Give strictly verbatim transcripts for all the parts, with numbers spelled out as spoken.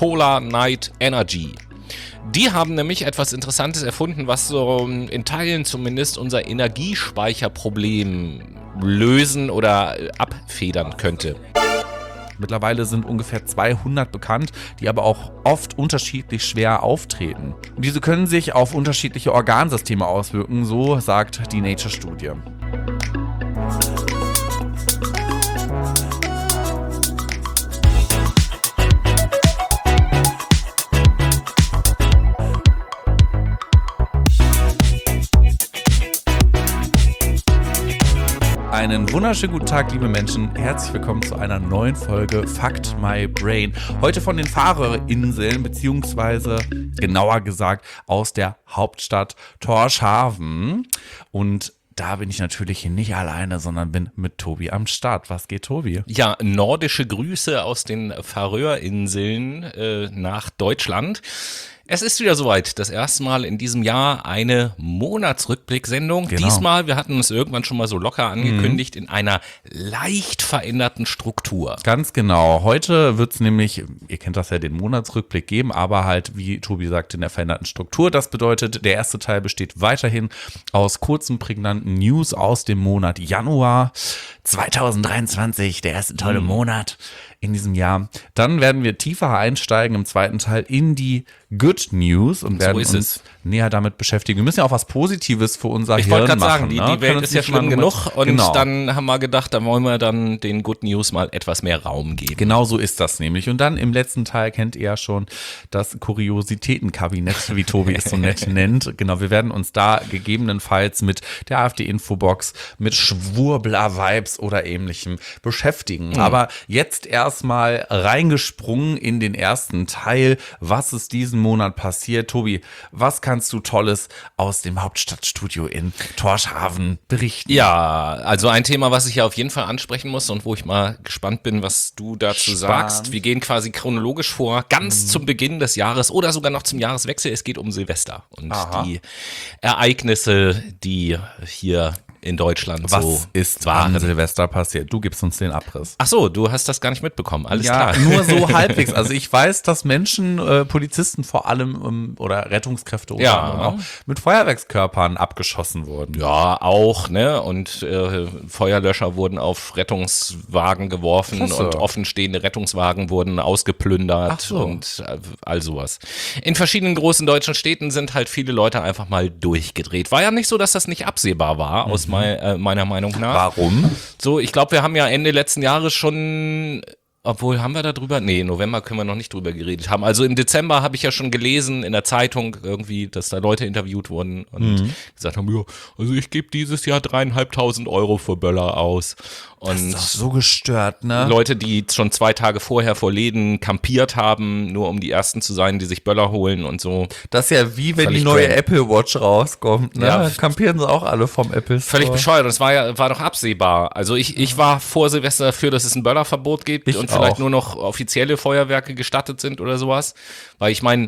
Polar Night Energy. Die haben nämlich etwas Interessantes erfunden, was so in Teilen zumindest unser Energiespeicherproblem lösen oder abfedern könnte. Mittlerweile sind ungefähr zweihundert bekannt, die aber auch oft unterschiedlich schwer auftreten. Und diese können sich auf unterschiedliche Organsysteme auswirken, so sagt die Nature-Studie. Einen wunderschönen guten Tag, liebe Menschen. Herzlich willkommen zu einer neuen Folge Fact My Brain. Heute von den Färöerinseln, beziehungsweise genauer gesagt aus der Hauptstadt Tórshavn. Und da bin ich natürlich nicht alleine, sondern bin mit Tobi am Start. Was geht, Tobi? Ja, nordische Grüße aus den Färöerinseln äh, nach Deutschland. Es ist wieder soweit, das erste Mal in diesem Jahr eine Monatsrückblick-Sendung. Genau. Diesmal, wir hatten uns irgendwann schon mal so locker angekündigt, mhm. in einer leicht veränderten Struktur. Ganz genau. Heute wird es nämlich, ihr kennt das ja, den Monatsrückblick geben, aber halt, wie Tobi sagt, in der veränderten Struktur. Das bedeutet, der erste Teil besteht weiterhin aus kurzen, prägnanten News aus dem Monat Januar zweitausenddreiundzwanzig, der erste tolle mhm. Monat in diesem Jahr. Dann werden wir tiefer einsteigen im zweiten Teil in die Good News und werden so uns es. näher damit beschäftigen. Wir müssen ja auch was Positives für unser ich Hirn machen. Ich wollte gerade sagen, die, ne? die Welt ist ja schlimm genug und genau. dann haben wir gedacht, da wollen wir dann den Good News mal etwas mehr Raum geben. Genau so ist das nämlich. Und dann im letzten Teil kennt ihr ja schon das Kuriositätenkabinett, wie Tobi es so nett nennt. Genau, wir werden uns da gegebenenfalls mit der AfD-Infobox, mit Schwurbler-Vibes oder ähnlichem beschäftigen. Mhm. Aber jetzt erstmal reingesprungen in den ersten Teil. Was ist diesen Monat passiert? Tobi, was kannst du Tolles aus dem Hauptstadtstudio in Tórshavn berichten? Ja, also ein Thema, was ich ja auf jeden Fall ansprechen muss und wo ich mal gespannt bin, was du dazu Spannend. sagst. Wir gehen quasi chronologisch vor, ganz mhm. zum Beginn des Jahres oder sogar noch zum Jahreswechsel. Es geht um Silvester und Aha. die Ereignisse, die hier in Deutschland was so ist waren. an Silvester passiert? Du gibst uns den Abriss. Ach so, du hast das gar nicht mitbekommen, alles ja, klar. Nur so halbwegs. Also ich weiß, dass Menschen, äh, Polizisten vor allem um, oder Rettungskräfte oder ja. auch mit Feuerwerkskörpern abgeschossen wurden. Ja, auch, ne? Und äh, Feuerlöscher wurden auf Rettungswagen geworfen Klasse. Und offenstehende Rettungswagen wurden ausgeplündert Ach so. und äh, all sowas. In verschiedenen großen deutschen Städten sind halt viele Leute einfach mal durchgedreht. War ja nicht so, dass das nicht absehbar war, mhm. aus meiner Meinung nach. Warum? So, ich glaube, wir haben ja Ende letzten Jahres schon, obwohl, haben wir da drüber? Nee, im November können wir noch nicht drüber geredet haben. Also im Dezember habe ich ja schon gelesen in der Zeitung irgendwie, dass da Leute interviewt wurden und mhm. gesagt haben, ja, also ich gebe dieses Jahr dreieinhalbtausend Euro für Böller aus. Und das ist doch so gestört, ne? Leute, die schon zwei Tage vorher vor Läden kampiert haben, nur um die Ersten zu sein, die sich Böller holen und so. Das ist ja wie wenn Völlig die neue crank. Apple Watch rauskommt, ne? Ja. Kampieren sie auch alle vom Apple Store. Völlig bescheuert. Das war ja war doch absehbar. Also ich, ich war vor Silvester dafür, dass es ein Böllerverbot gibt Ich und vielleicht auch. nur noch offizielle Feuerwerke gestattet sind oder sowas. Weil ich meine,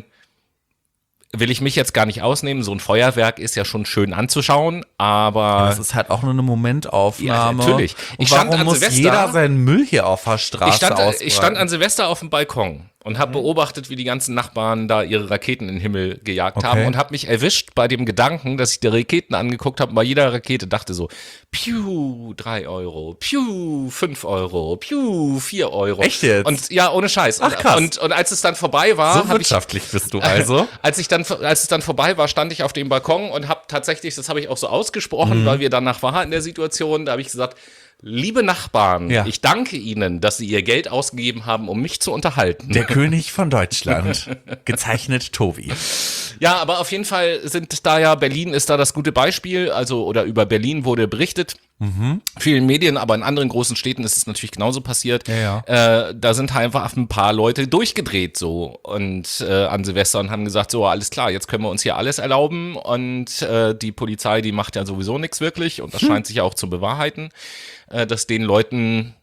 will ich mich jetzt gar nicht ausnehmen. So ein Feuerwerk ist ja schon schön anzuschauen, aber Ja, das ist halt auch nur eine Momentaufnahme. Ja, natürlich. Und Ich stand warum an muss Silvester- jeder seinen Müll hier auf der Straße ich stand, ausbreiten? ich stand an Silvester auf dem Balkon und habe beobachtet, wie die ganzen Nachbarn da ihre Raketen in den Himmel gejagt Okay. haben und habe mich erwischt bei dem Gedanken, dass ich die Raketen angeguckt habe und bei jeder Rakete dachte so, piu, drei Euro, piu, fünf Euro, piu, vier Euro. Echt jetzt? Und ja, ohne Scheiß. Ach, krass. Und, und als es dann vorbei war, So habe ich wirtschaftlich bist du also. Als ich dann, als es dann vorbei war, stand ich auf dem Balkon und habe tatsächlich, das habe ich auch so ausgesprochen, Mhm. weil wir danach waren in der Situation, da habe ich gesagt, liebe Nachbarn, Ja. ich danke Ihnen, dass Sie Ihr Geld ausgegeben haben, um mich zu unterhalten. Der König von Deutschland. Gezeichnet Tobi. Ja, aber auf jeden Fall sind da ja, Berlin ist da das gute Beispiel, also oder über Berlin wurde berichtet. Mhm. Vielen Medien, aber in anderen großen Städten ist es natürlich genauso passiert. Ja, ja. Äh, da sind halt einfach ein paar Leute durchgedreht so und äh, an Silvester und haben gesagt, so alles klar, jetzt können wir uns hier alles erlauben und äh, die Polizei, die macht ja sowieso nichts wirklich und das hm. scheint sich ja auch zu bewahrheiten, äh, dass den Leuten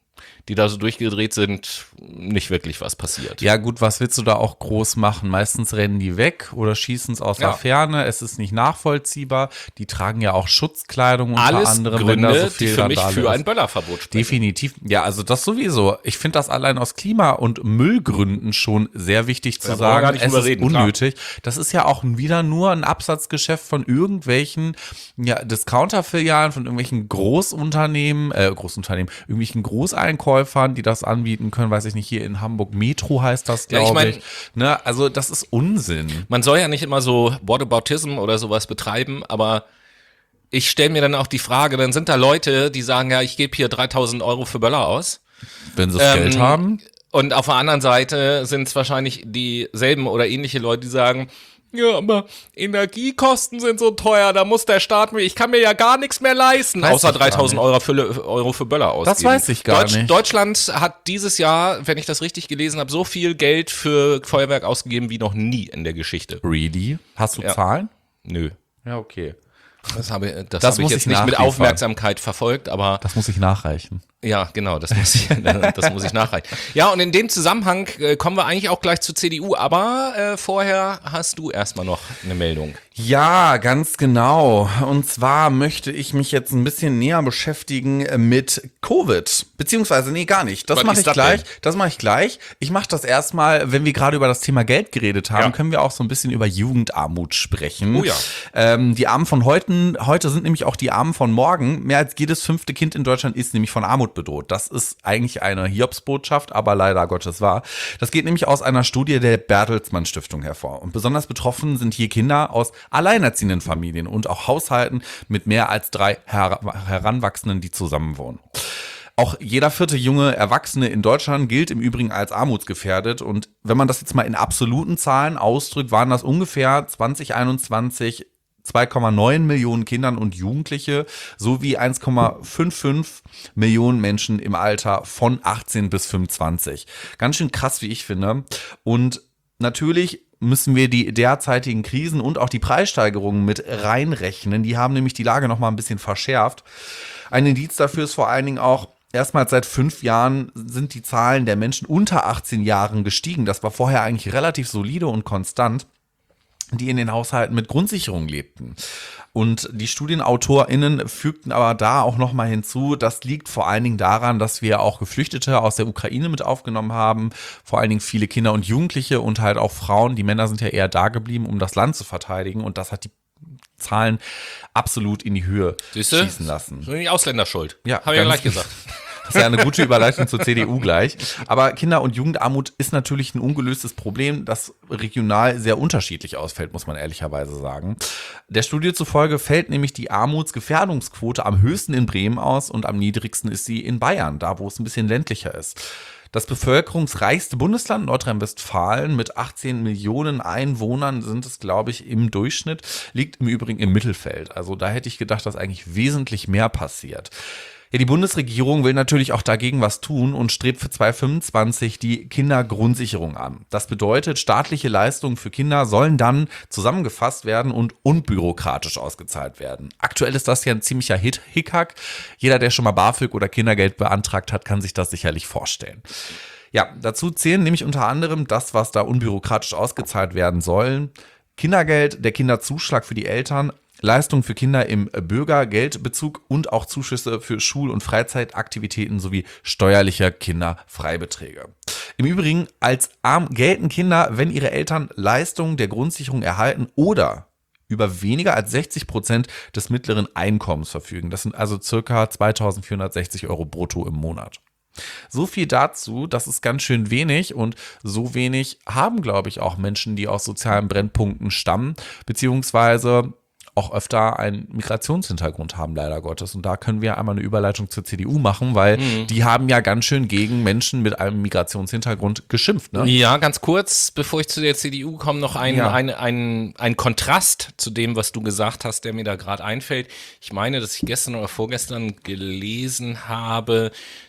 die da so durchgedreht sind, nicht wirklich was passiert. Ja gut, was willst du da auch groß machen? Meistens rennen die weg oder schießen es aus Ja. der Ferne. Es ist nicht nachvollziehbar. Die tragen ja auch Schutzkleidung unter Alles anderem, Gründe, wenn da so viel die für mich Randale für ist. ein Böllerverbot sprechen. Definitiv. Ja, also das sowieso. Ich finde das allein aus Klima- und Müllgründen schon sehr wichtig zu Da brauchen wir gar sagen. nicht Es drüber ist reden, klar. unnötig. Das ist ja auch wieder nur ein Absatzgeschäft von irgendwelchen ja, Discounter-Filialen, von irgendwelchen Großunternehmen, äh, Großunternehmen, irgendwelchen Großeinkäufern, die das anbieten können. Weiß ich nicht, hier in Hamburg Metro heißt das, Ja, ich glaube mein- ich. Ne? Also das ist Unsinn. Man soll ja nicht immer so Whataboutism oder sowas betreiben, aber ich stelle mir dann auch die Frage, dann sind da Leute, die sagen, ja, ich gebe hier dreitausend Euro für Böller aus. Wenn sie das Ähm, Geld haben. Und auf der anderen Seite sind es wahrscheinlich dieselben oder ähnliche Leute, die sagen, ja, aber Energiekosten sind so teuer, da muss der Staat mir, ich kann mir ja gar nichts mehr leisten, Weiß außer ich gar dreitausend nicht. Euro für, Euro für Böller ausgeben. weiß ich gar nicht. Deutschland hat dieses Jahr, wenn ich das richtig gelesen habe, so viel Geld für Feuerwerk ausgegeben wie noch nie in der Geschichte. Really? Hast du Ja. Zahlen? Nö. Ja, okay. Das habe, das Das habe ich muss jetzt ich nicht mit nachliefern. Aufmerksamkeit verfolgt, aber Das muss ich nachreichen. ja, genau, das muss ich, das muss ich nachreichen. Ja, und in dem Zusammenhang äh, kommen wir eigentlich auch gleich zur C D U, aber äh, vorher hast du erstmal noch eine Meldung. Ja, ganz genau. Und zwar möchte ich mich jetzt ein bisschen näher beschäftigen mit Covid. Beziehungsweise, nee, gar nicht. Das Was mache ist ich das gleich. denn? Das mache ich gleich. Ich mache das erstmal, wenn wir gerade über das Thema Geld geredet haben, Ja. können wir auch so ein bisschen über Jugendarmut sprechen. Oh ja. Ähm, die Armen von heute, heute sind nämlich auch die Armen von morgen. Mehr als jedes fünfte Kind in Deutschland ist nämlich von Armut bedroht. Das ist eigentlich eine Hiobsbotschaft, aber leider Gottes wahr. Das geht nämlich aus einer Studie der Bertelsmann Stiftung hervor. Und besonders betroffen sind hier Kinder aus alleinerziehenden Familien und auch Haushalten mit mehr als drei Her- Heranwachsenden, die zusammenwohnen. Auch jeder vierte junge Erwachsene in Deutschland gilt im Übrigen als armutsgefährdet. Und wenn man das jetzt mal in absoluten Zahlen ausdrückt, waren das ungefähr zwanzig einundzwanzig zwei Komma neun Millionen Kindern und Jugendliche sowie eins Komma fünfundfünfzig Millionen Menschen im Alter von achtzehn bis fünfundzwanzig. Ganz schön krass, wie ich finde. Und natürlich müssen wir die derzeitigen Krisen und auch die Preissteigerungen mit reinrechnen. Die haben nämlich die Lage noch mal ein bisschen verschärft. Ein Indiz dafür ist vor allen Dingen auch, erstmals seit fünf Jahren sind die Zahlen der Menschen unter achtzehn Jahren gestiegen. Das war vorher eigentlich relativ solide und konstant, die in den Haushalten mit Grundsicherung lebten. Und die StudienautorInnen fügten aber da auch nochmal hinzu, das liegt vor allen Dingen daran, dass wir auch Geflüchtete aus der Ukraine mit aufgenommen haben, vor allen Dingen viele Kinder und Jugendliche und halt auch Frauen. Die Männer sind ja eher da geblieben, um das Land zu verteidigen, und das hat die Zahlen absolut in die Höhe Siehste? schießen lassen. Das sind die Ausländer schuld. Ja, habe ich ja ganz- gleich gesagt. Das ist ja eine gute Überleitung zur C D U gleich. Aber Kinder- und Jugendarmut ist natürlich ein ungelöstes Problem, das regional sehr unterschiedlich ausfällt, muss man ehrlicherweise sagen. Der Studie zufolge fällt nämlich die Armutsgefährdungsquote am höchsten in Bremen aus und am niedrigsten ist sie in Bayern, da wo es ein bisschen ländlicher ist. Das bevölkerungsreichste Bundesland, Nordrhein-Westfalen, mit achtzehn Millionen Einwohnern sind es, glaube ich, im Durchschnitt, liegt im Übrigen im Mittelfeld. Also da hätte ich gedacht, dass eigentlich wesentlich mehr passiert. Ja, die Bundesregierung will natürlich auch dagegen was tun und strebt für zweitausendfünfundzwanzig die Kindergrundsicherung an. Das bedeutet, staatliche Leistungen für Kinder sollen dann zusammengefasst werden und unbürokratisch ausgezahlt werden. Aktuell ist das ja ein ziemlicher Hit Hickhack. Jeder, der schon mal BAföG oder Kindergeld beantragt hat, kann sich das sicherlich vorstellen. Ja, dazu zählen nämlich unter anderem das, was da unbürokratisch ausgezahlt werden soll: Kindergeld, der Kinderzuschlag für die Eltern, Leistungen für Kinder im Bürgergeldbezug und auch Zuschüsse für Schul- und Freizeitaktivitäten sowie steuerlicher Kinderfreibeträge. Im Übrigen, als arm gelten Kinder, wenn ihre Eltern Leistungen der Grundsicherung erhalten oder über weniger als sechzig Prozent des mittleren Einkommens verfügen. Das sind also circa zweitausendvierhundertsechzig Euro brutto im Monat. So viel dazu, das ist ganz schön wenig, und so wenig haben, glaube ich, auch Menschen, die aus sozialen Brennpunkten stammen, beziehungsweise auch öfter einen Migrationshintergrund haben, leider Gottes. Und da können wir einmal eine Überleitung zur C D U machen, weil Mhm. die haben ja ganz schön gegen Menschen mit einem Migrationshintergrund geschimpft, ne? Ja, ganz kurz, bevor ich zu der C D U komme, noch ein, Ja. ein, ein, ein Kontrast zu dem, was du gesagt hast, der mir da gerade einfällt. Ich meine, dass ich gestern oder vorgestern gelesen habe,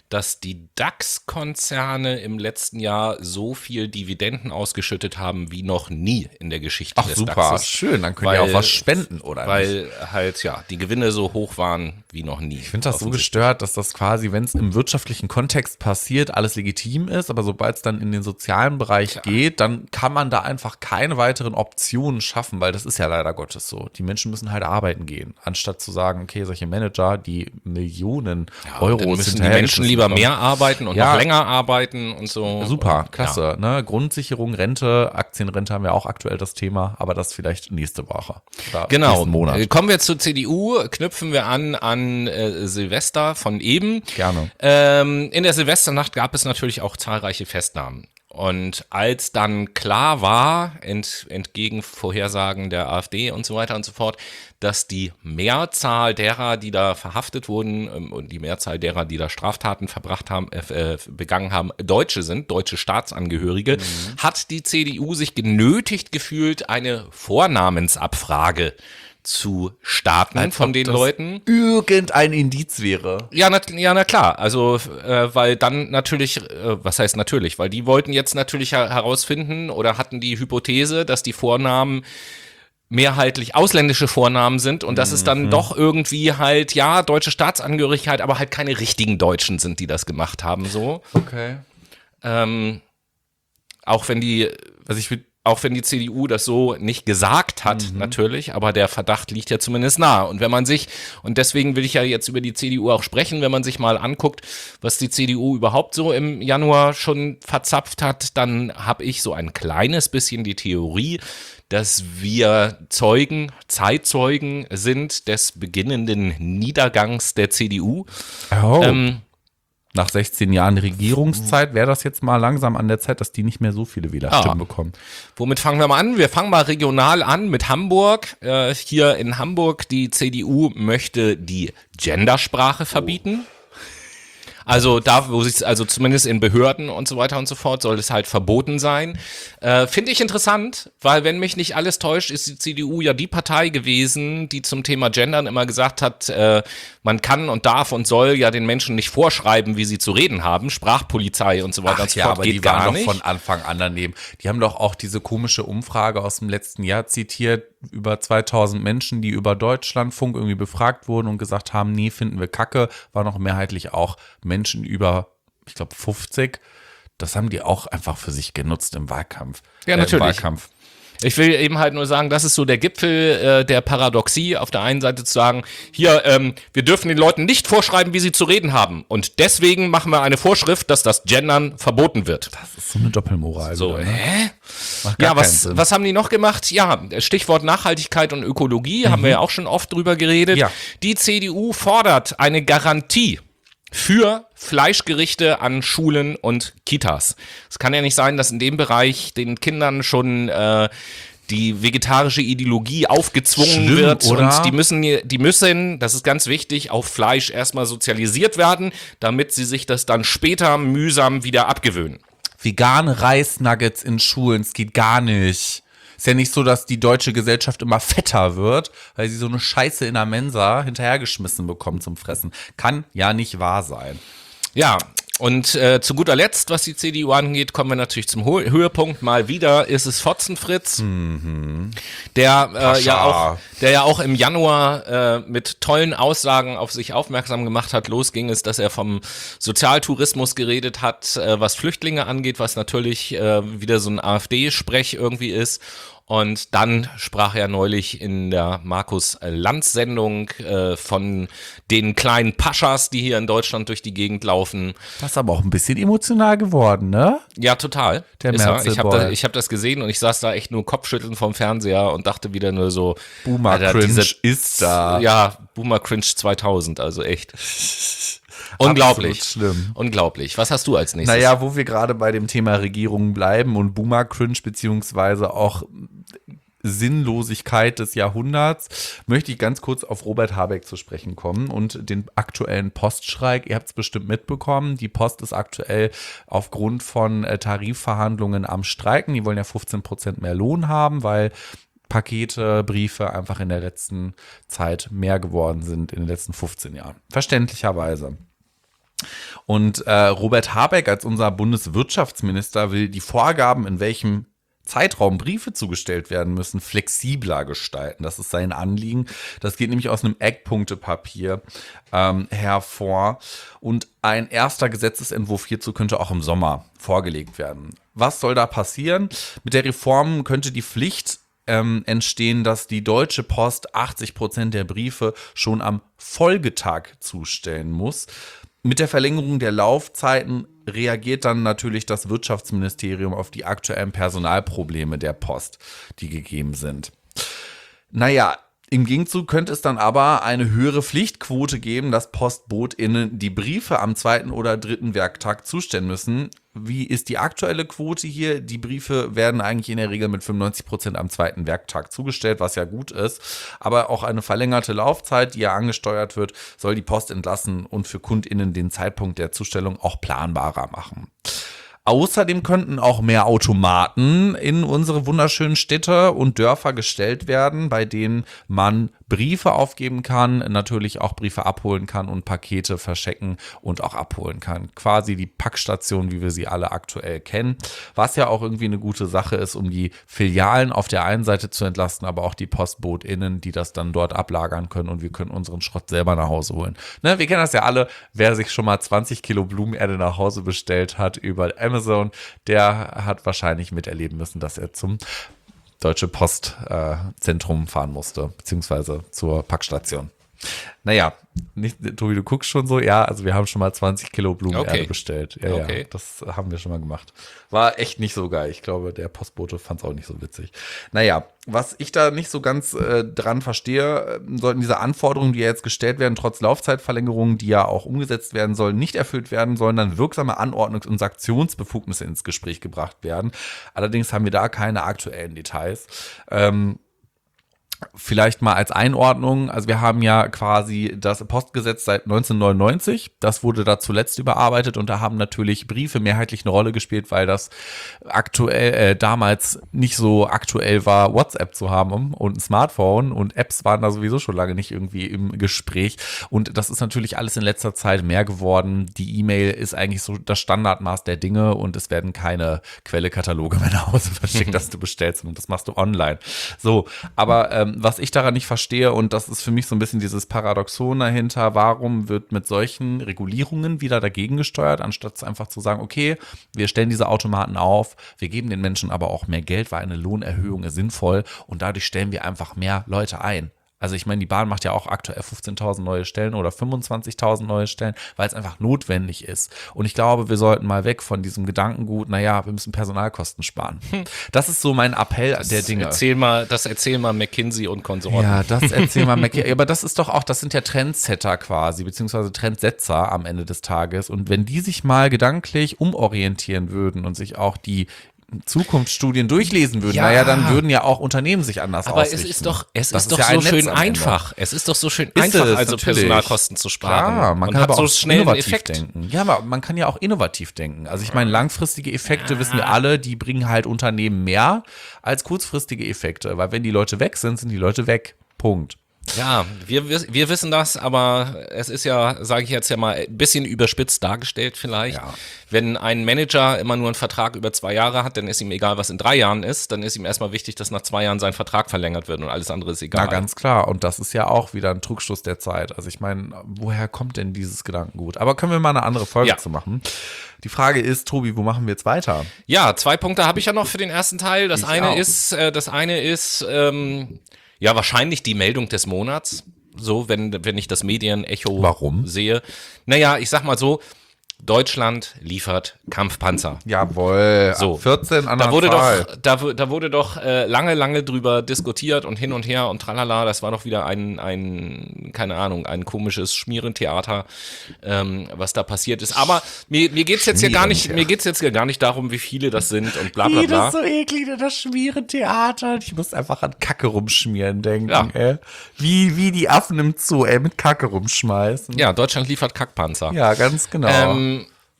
dass die DAX-Konzerne im letzten Jahr so viel Dividenden ausgeschüttet haben wie noch nie in der Geschichte Ach des super, DAXes. schön, dann könnt ihr auch was spenden, oder Weil nicht? halt, ja, die Gewinne so hoch waren wie noch nie. Ich finde das so gestört, dass das quasi, wenn es im wirtschaftlichen Kontext passiert, alles legitim ist, aber sobald es dann in den sozialen Bereich geht, dann kann man da einfach keine weiteren Optionen schaffen, weil das ist ja leider Gottes so. Die Menschen müssen halt arbeiten gehen, anstatt zu sagen, okay, solche Manager, die Millionen Ja, Euros dann müssen die hinterher Menschen lieber mehr arbeiten und Ja. noch länger arbeiten und so. Super, und, klasse. Ne? Grundsicherung, Rente, Aktienrente haben wir auch aktuell das Thema, aber das vielleicht nächste Woche. Oder Genau. nächsten Monat. Äh, Kommen wir zur C D U, knüpfen wir an an äh, Silvester von eben. Gerne. Ähm, in der Silvesternacht gab es natürlich auch zahlreiche Festnahmen. Und als dann klar war, ent, entgegen Vorhersagen der AfD und so weiter und so fort, dass die Mehrzahl derer, die da verhaftet wurden ähm, und die Mehrzahl derer, die da Straftaten verbracht haben, äh, begangen haben, Deutsche sind, deutsche Staatsangehörige, mhm. hat die C D U sich genötigt gefühlt, eine Vornamensabfrage zu starten Als von ob den das Leuten. Irgendein Indiz wäre. Ja, na, ja, na klar. Also, äh, weil dann natürlich, äh, was heißt natürlich? Weil die wollten jetzt natürlich her- herausfinden oder hatten die Hypothese, dass die Vornamen mehrheitlich ausländische Vornamen sind und dass es dann doch irgendwie halt, ja, deutsche Staatsangehörigkeit, aber halt keine richtigen Deutschen sind, die das gemacht haben, so. Okay. Ähm, auch wenn die, Also ich würde auch wenn die C D U das so nicht gesagt hat, mhm. natürlich, aber der Verdacht liegt ja zumindest nahe. Und wenn man sich, und deswegen will ich ja jetzt über die C D U auch sprechen, wenn man sich mal anguckt, was die C D U überhaupt so im Januar schon verzapft hat, dann habe ich so ein kleines bisschen die Theorie, dass wir Zeugen, Zeitzeugen sind des beginnenden Niedergangs der C D U. Oh. Ähm, Nach sechzehn Jahren Regierungszeit wäre das jetzt mal langsam an der Zeit, dass die nicht mehr so viele Wählerstimmen Ja. bekommen. Womit fangen wir mal an? Wir fangen mal regional an mit Hamburg. Äh, hier in Hamburg, die C D U möchte die Gendersprache verbieten. Also da, wo sich also zumindest in Behörden und so weiter und so fort, soll es halt verboten sein. Äh, Finde ich interessant, weil wenn mich nicht alles täuscht, ist die C D U ja die Partei gewesen, die zum Thema Gendern immer gesagt hat, äh, man kann und darf und soll ja den Menschen nicht vorschreiben, wie sie zu reden haben. Sprachpolizei und so weiter Ach und so ja, fort aber geht die gar waren doch nicht. von Anfang an daneben. Die haben doch auch diese komische Umfrage aus dem letzten Jahr zitiert, über zweitausend Menschen, die über Deutschlandfunk irgendwie befragt wurden und gesagt haben, nee, finden wir kacke, war noch mehrheitlich auch Menschen über, ich glaube, fünfzig. Das haben die auch einfach für sich genutzt im Wahlkampf. Ja, äh, natürlich. Im Wahlkampf. Ich will eben halt nur sagen, das ist so der Gipfel äh, der Paradoxie. Auf der einen Seite zu sagen, hier, ähm, wir dürfen den Leuten nicht vorschreiben, wie sie zu reden haben. Und deswegen machen wir eine Vorschrift, dass das Gendern verboten wird. Das ist so eine Doppelmoral. So, wieder, ne? hä? Macht gar Ja, keinen was, Sinn. was haben die noch gemacht? Ja, Stichwort Nachhaltigkeit und Ökologie, haben wir ja auch schon oft drüber geredet. Ja. Die C D U fordert eine Garantie für Fleischgerichte an Schulen und Kitas. Es kann ja nicht sein, dass in dem Bereich den Kindern schon äh, die vegetarische Ideologie aufgezwungen Schlimm, wird oder? und die müssen, die müssen, das ist ganz wichtig, auf Fleisch erstmal sozialisiert werden, damit sie sich das dann später mühsam wieder abgewöhnen. Vegane Reisnuggets in Schulen, es geht gar nicht. Ist ja nicht so, dass die deutsche Gesellschaft immer fetter wird, weil sie so eine Scheiße in der Mensa hinterhergeschmissen bekommt zum Fressen. Kann ja nicht wahr sein. Ja, und äh, zu guter Letzt, was die C D U angeht, kommen wir natürlich zum Ho- Höhepunkt. Mal wieder ist es Fotzenfritz, mhm. der äh, ja auch, der ja auch im Januar äh, mit tollen Aussagen auf sich aufmerksam gemacht hat. Los ging es, dass er vom Sozialtourismus geredet hat, äh, was Flüchtlinge angeht, was natürlich äh, wieder so ein AfD-Sprech irgendwie ist. Und dann sprach er neulich in der Markus-Lanz-Sendung äh, von den kleinen Paschas, die hier in Deutschland durch die Gegend laufen. Das ist aber auch ein bisschen emotional geworden, ne? Ja, total. Der Ist er. Ich habe Merzelboy. das, ich hab das gesehen und ich saß da echt nur Kopfschütteln vom Fernseher und dachte wieder nur so, Boomer Alter, Cringe diese- ist da. Ja, Boomer Cringe zweitausend, also echt. Unglaublich. Absolut schlimm. Unglaublich. Was hast du als nächstes? Naja, wo wir gerade bei dem Thema Regierung bleiben und Boomer-Cringe beziehungsweise auch Sinnlosigkeit des Jahrhunderts, möchte ich ganz kurz auf Robert Habeck zu sprechen kommen und den aktuellen Poststreik. Ihr habt es bestimmt mitbekommen. Die Post ist aktuell aufgrund von äh, Tarifverhandlungen am Streiken. Die wollen ja fünfzehn Prozent mehr Lohn haben, weil Pakete, Briefe einfach in der letzten Zeit mehr geworden sind, in den letzten fünfzehn Jahren. Verständlicherweise. Und äh, Robert Habeck als unser Bundeswirtschaftsminister will die Vorgaben, in welchem Zeitraum Briefe zugestellt werden müssen, flexibler gestalten. Das ist sein Anliegen. Das geht nämlich aus einem Eckpunktepapier ähm, hervor. Und ein erster Gesetzesentwurf hierzu könnte auch im Sommer vorgelegt werden. Was soll da passieren? Mit der Reform könnte die Pflicht ähm, entstehen, dass die Deutsche Post achtzig Prozent der Briefe schon am Folgetag zustellen muss. Mit der Verlängerung der Laufzeiten reagiert dann natürlich das Wirtschaftsministerium auf die aktuellen Personalprobleme der Post, die gegeben sind. Naja, im Gegenzug könnte es dann aber eine höhere Pflichtquote geben, dass PostbotInnen die Briefe am zweiten oder dritten Werktag zustellen müssen. Wie ist die aktuelle Quote hier? Die Briefe werden eigentlich in der Regel mit fünfundneunzig Prozent am zweiten Werktag zugestellt, was ja gut ist. Aber auch eine verlängerte Laufzeit, die ja angesteuert wird, soll die Post entlassen und für KundInnen den Zeitpunkt der Zustellung auch planbarer machen. Außerdem könnten auch mehr Automaten in unsere wunderschönen Städte und Dörfer gestellt werden, bei denen man Briefe aufgeben kann, natürlich auch Briefe abholen kann und Pakete verschecken und auch abholen kann. Quasi die Packstation, wie wir sie alle aktuell kennen, was ja auch irgendwie eine gute Sache ist, um die Filialen auf der einen Seite zu entlasten, aber auch die PostbotInnen, die das dann dort ablagern können und wir können unseren Schrott selber nach Hause holen. Ne, wir kennen das ja alle, wer sich schon mal zwanzig Kilo Blumenerde nach Hause bestellt hat über Amazon, der hat wahrscheinlich miterleben müssen, dass er zum Deutsche Postzentrum äh, fahren musste, beziehungsweise zur Packstation. Naja, nicht, Tobi, du guckst schon so, ja, also wir haben schon mal zwanzig Kilo Blumenerde okay. bestellt. Ja, okay. ja, das haben wir schon mal gemacht. War echt nicht so geil. Ich glaube, der Postbote fand es auch nicht so witzig. Naja, was ich da nicht so ganz äh, dran verstehe, sollten diese Anforderungen, die ja jetzt gestellt werden, trotz Laufzeitverlängerungen, die ja auch umgesetzt werden sollen, nicht erfüllt werden, sollen dann wirksame Anordnungs- und Sanktionsbefugnisse ins Gespräch gebracht werden. Allerdings haben wir da keine aktuellen Details. Ähm, Vielleicht mal als Einordnung, also wir haben ja quasi das Postgesetz seit neunzehnhundertneunundneunzig, das wurde da zuletzt überarbeitet und da haben natürlich Briefe mehrheitlich eine Rolle gespielt, weil das aktuell äh, damals nicht so aktuell war, WhatsApp zu haben und ein Smartphone und Apps waren da sowieso schon lange nicht irgendwie im Gespräch und das ist natürlich alles in letzter Zeit mehr geworden. Die E-Mail ist eigentlich so das Standardmaß der Dinge und es werden keine Quellekataloge mehr nach Hause verschickt, dass du bestellst und das machst du online. So, aber ähm, was ich daran nicht verstehe, und das ist für mich so ein bisschen dieses Paradoxon dahinter, warum wird mit solchen Regulierungen wieder dagegen gesteuert, anstatt einfach zu sagen, okay, wir stellen diese Automaten auf, wir geben den Menschen aber auch mehr Geld, weil eine Lohnerhöhung ist sinnvoll und dadurch stellen wir einfach mehr Leute ein. Also ich meine, die Bahn macht ja auch aktuell fünfzehntausend neue Stellen oder fünfundzwanzigtausend neue Stellen, weil es einfach notwendig ist. Und ich glaube, wir sollten mal weg von diesem Gedankengut, naja, wir müssen Personalkosten sparen. Das ist so mein Appell das der Dinge. Erzähl mal, das erzähl mal McKinsey und Konsorten. Ja, das erzähl mal McKinsey. Aber das ist doch auch, das sind ja Trendsetter quasi, beziehungsweise Trendsetzer am Ende des Tages. Und wenn die sich mal gedanklich umorientieren würden und sich auch die Zukunftsstudien durchlesen würden, ja. naja, dann würden ja auch Unternehmen sich anders Aber ausrichten. Aber es ist doch, es das ist doch ja so ein schön Netz einfach. Es ist doch so schön ist einfach, es, also natürlich. Personalkosten zu sparen. Klar, man und kann hat aber so auch schnell einen innovativ Effekt. denken. Ja, aber man kann ja auch innovativ denken. Also ich meine, langfristige Effekte, wissen wir alle, die bringen halt Unternehmen mehr als kurzfristige Effekte, weil wenn die Leute weg sind, sind die Leute weg. Punkt. Ja, wir, wir wissen das, aber es ist ja, sage ich jetzt ja mal, ein bisschen überspitzt dargestellt vielleicht. Ja. Wenn ein Manager immer nur einen Vertrag über zwei Jahre hat, dann ist ihm egal, was in drei Jahren ist, dann ist ihm erstmal wichtig, dass nach zwei Jahren sein Vertrag verlängert wird und alles andere ist egal. Na, ganz klar. Und das ist ja auch wieder ein Trugschluss der Zeit. Also ich meine, woher kommt denn dieses Gedankengut? Aber können wir mal eine andere Folge ja. zu machen? Die Frage ist, Tobi, wo machen wir jetzt weiter? Ja, zwei Punkte habe ich ja noch für den ersten Teil. Das Ich eine auch. ist, äh, das eine ist, ähm, ja, wahrscheinlich die Meldung des Monats. So, wenn, wenn ich das Medienecho Warum? sehe. Naja, ich sag mal so, Deutschland liefert Kampfpanzer. Jawohl, So. vierzehn an Da der wurde Zahl. doch, da, da wurde doch äh, lange, lange drüber diskutiert und hin und her und tralala. Das war doch wieder ein, ein keine Ahnung, ein komisches Schmierentheater, ähm, was da passiert ist. Aber mir, mir geht's jetzt ja gar nicht, mir geht's jetzt ja gar nicht darum, wie viele das sind und bla bla Wie, bla. das ist so eklig, das Schmierentheater. Ich muss einfach an Kacke rumschmieren denken, Ja. ey. Wie, wie die Affen im Zoo, ey, mit Kacke rumschmeißen. Ja, Deutschland liefert Kackpanzer. Ja, ganz genau. Ähm,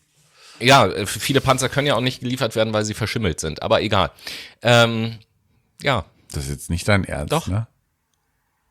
ja, viele Panzer können ja auch nicht geliefert werden, weil sie verschimmelt sind, aber egal. Ähm, ja. Das ist jetzt nicht dein Ernst, Doch. ne?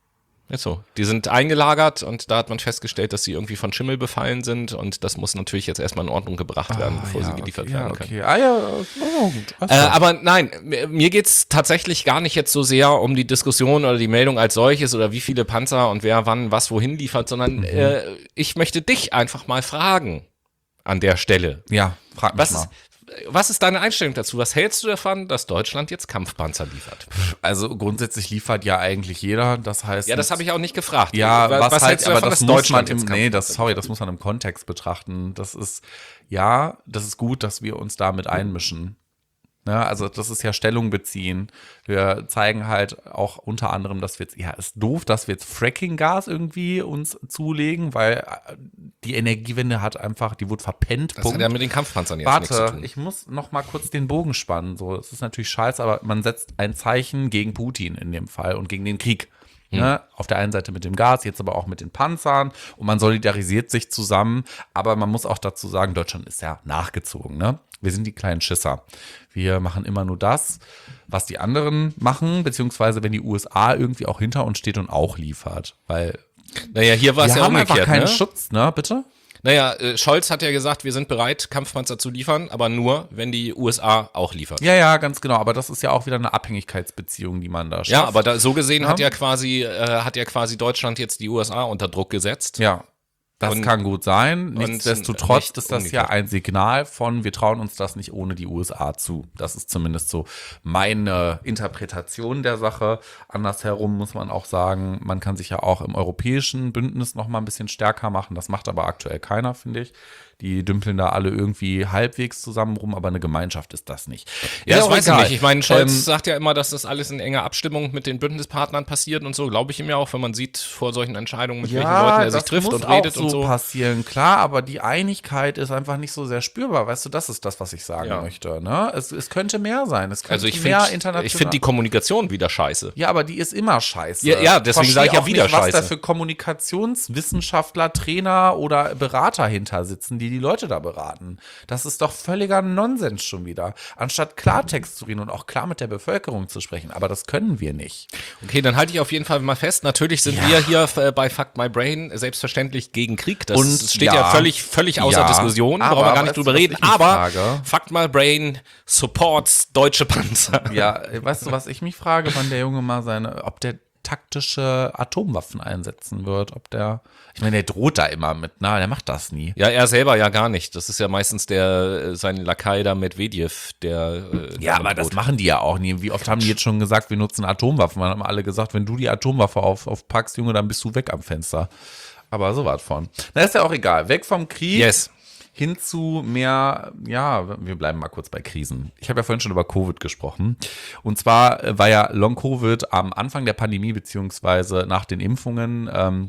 Ist so. Die sind eingelagert und da hat man festgestellt, dass sie irgendwie von Schimmel befallen sind und das muss natürlich jetzt erstmal in Ordnung gebracht werden, Ah, bevor ja, sie geliefert okay, werden ja, können. okay. Ah ja, oh, gut. Äh, aber nein, mir geht's tatsächlich gar nicht jetzt so sehr um die Diskussion oder die Meldung als solches oder wie viele Panzer und wer wann was wohin liefert, sondern mhm. äh, ich möchte dich einfach mal fragen an der Stelle. Ja, frag mich was mal. Ist, was ist deine Einstellung dazu? Was hältst du davon, dass Deutschland jetzt Kampfpanzer liefert? Also grundsätzlich liefert ja eigentlich jeder, das heißt... Ja, das habe ich auch nicht gefragt. Ja, was, was halt, hältst du aber davon, das dass muss Deutschland man im, jetzt nee, das, Kampfpanzer sorry, das muss man im Kontext betrachten. Das ist, ja, das ist gut, dass wir uns damit einmischen. Ne, also das ist ja Stellung beziehen. Wir zeigen halt auch unter anderem, dass wir jetzt, ja, ist doof, dass wir jetzt Fracking-Gas irgendwie uns zulegen, weil die Energiewende hat einfach, die wurde verpennt. Das Punkt. hat ja mit den Kampfpanzern jetzt Warte, nichts zu tun. ich muss noch mal kurz den Bogen spannen. So, es ist natürlich scheiße, aber man setzt ein Zeichen gegen Putin in dem Fall und gegen den Krieg. Hm. Ne? Auf der einen Seite mit dem Gas, jetzt aber auch mit den Panzern und man solidarisiert sich zusammen. Aber man muss auch dazu sagen, Deutschland ist ja nachgezogen, ne? Wir sind die kleinen Schisser. Wir machen immer nur das, was die anderen machen, beziehungsweise wenn die U S A irgendwie auch hinter uns steht und auch liefert. Weil naja, hier war es wir ja haben umgekehrt, einfach keinen ne? Schutz, ne? Bitte? Naja, äh, Scholz hat ja gesagt, wir sind bereit, Kampfpanzer zu liefern, aber nur, wenn die U S A auch liefert. Ja, ja, ganz genau. Aber das ist ja auch wieder eine Abhängigkeitsbeziehung, die man da schafft. Ja, aber da, so gesehen Ja. hat ja quasi äh, hat ja quasi Deutschland jetzt die U S A unter Druck gesetzt. Ja. Das Und- kann gut sein. und Nichtsdestotrotz nicht ist das umgekehrt. ja ein Signal von, wir trauen uns das nicht ohne die U S A zu. Das ist zumindest so meine Interpretation der Sache. Andersherum muss man auch sagen, man kann sich ja auch im europäischen Bündnis noch mal ein bisschen stärker machen. Das macht aber aktuell keiner, finde ich. Die dümpeln da alle irgendwie halbwegs zusammen rum, aber eine Gemeinschaft ist das nicht. Ja, das auch weiß ich egal. nicht. Ich meine, Scholz Ähm, sagt ja immer, dass das alles in enger Abstimmung mit den Bündnispartnern passiert und so. Glaube ich ihm ja auch, wenn man sieht vor solchen Entscheidungen, mit welchen Leuten er sich das trifft muss und redet auch so und so. passieren, klar, aber die Einigkeit ist einfach nicht so sehr spürbar. Weißt du, das ist das, was ich sagen Ja. möchte. Ne? Es, es könnte mehr sein. Es könnte Also ich mehr finde international. ich find die Kommunikation wieder scheiße. Ja, aber die ist immer scheiße. Ja, ja, deswegen Versteh sag ich ja auch wieder nicht, was scheiße. da für Kommunikationswissenschaftler, Trainer oder Berater hinter sitzen, die die Leute da beraten. Das ist doch völliger Nonsens schon wieder. Anstatt Klartext zu reden und auch klar mit der Bevölkerung zu sprechen. Aber das können wir nicht. Okay, dann halte ich auf jeden Fall mal fest. Natürlich sind Ja. wir hier äh, bei Fuck My Brain selbstverständlich gegen Krieg. Das Und steht ja, ja. völlig, völlig außer Ja, Diskussion. aber Brauchen wir gar nicht weißt drüber du, was reden. ich mich Aber frage? Fuck My Brain supports deutsche Panzer. Ja, weißt du, was ich mich frage, wann der Junge mal seine, ob der taktische Atomwaffen einsetzen wird, ob der, ich meine, der droht da immer mit, na, der macht das nie. Ja, er selber ja gar nicht. Das ist ja meistens der äh, sein Lakai da Medvedev, der äh, Ja, aber das machen die ja auch nie. Wie oft haben die jetzt schon gesagt, wir nutzen Atomwaffen? Dann haben alle gesagt, wenn du die Atomwaffe auf, auf packst, Junge, dann bist du weg am Fenster. Aber so was von. Na, ist ja auch egal. Weg vom Krieg. Yes. Hin zu mehr, ja, wir bleiben mal kurz bei Krisen. Ich habe ja vorhin schon über Covid gesprochen. Und zwar äh, war ja Long-Covid am Anfang der Pandemie, beziehungsweise nach den Impfungen ähm,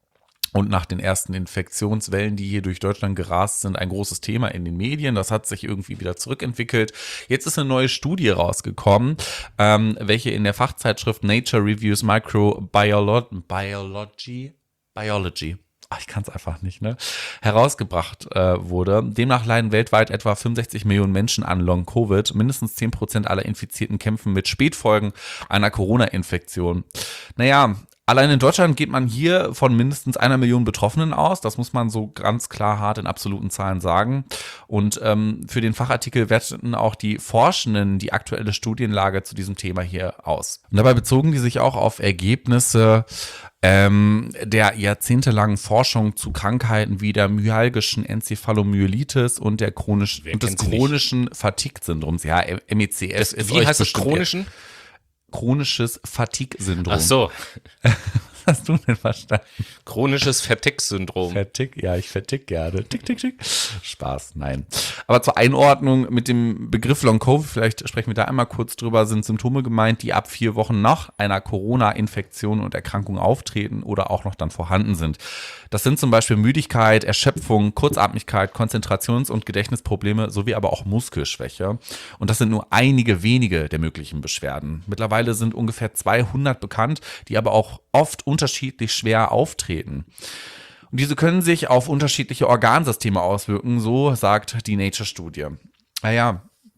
und nach den ersten Infektionswellen, die hier durch Deutschland gerast sind, ein großes Thema in den Medien. Das hat sich irgendwie wieder zurückentwickelt. Jetzt ist eine neue Studie rausgekommen, ähm, welche in der Fachzeitschrift Nature Reviews Microbiology Biology, Biology Ach, ich kann es einfach nicht, ne? herausgebracht äh, wurde. Demnach leiden weltweit etwa fünfundsechzig Millionen Menschen an Long-Covid. Mindestens zehn Prozent aller Infizierten kämpfen mit Spätfolgen einer Corona-Infektion. Naja, allein in Deutschland geht man hier von mindestens einer Million Betroffenen aus. Das muss man so ganz klar hart in absoluten Zahlen sagen. Und ähm, für den Fachartikel werteten auch die Forschenden die aktuelle Studienlage zu diesem Thema hier aus. Und dabei bezogen die sich auch auf Ergebnisse ähm, der jahrzehntelangen Forschung zu Krankheiten wie der myalgischen Enzephalomyelitis und der chronischen Wer und des kennt sie nicht? chronischen Fatigue-Syndroms. Ja, M E C S. ist Wie euch heißt das bestimmt- chronischen? Chronisches Fatigue-Syndrom. Ach so, Was hast du denn verstanden? chronisches Fatigue-Syndrom. Vertick, ja, ich vertick gerne. Tick, tick, tick. Spaß, nein. Aber zur Einordnung mit dem Begriff Long-Covid, vielleicht sprechen wir da einmal kurz drüber, sind Symptome gemeint, die ab vier Wochen nach einer Corona-Infektion und Erkrankung auftreten oder auch noch dann vorhanden sind. Das sind zum Beispiel Müdigkeit, Erschöpfung, Kurzatmigkeit, Konzentrations- und Gedächtnisprobleme sowie aber auch Muskelschwäche. Und das sind nur einige wenige der möglichen Beschwerden. Mittlerweile sind ungefähr zweihundert bekannt, die aber auch oft unterschiedlich schwer auftreten. Und diese können sich auf unterschiedliche Organsysteme auswirken, so sagt die Nature-Studie. Naja,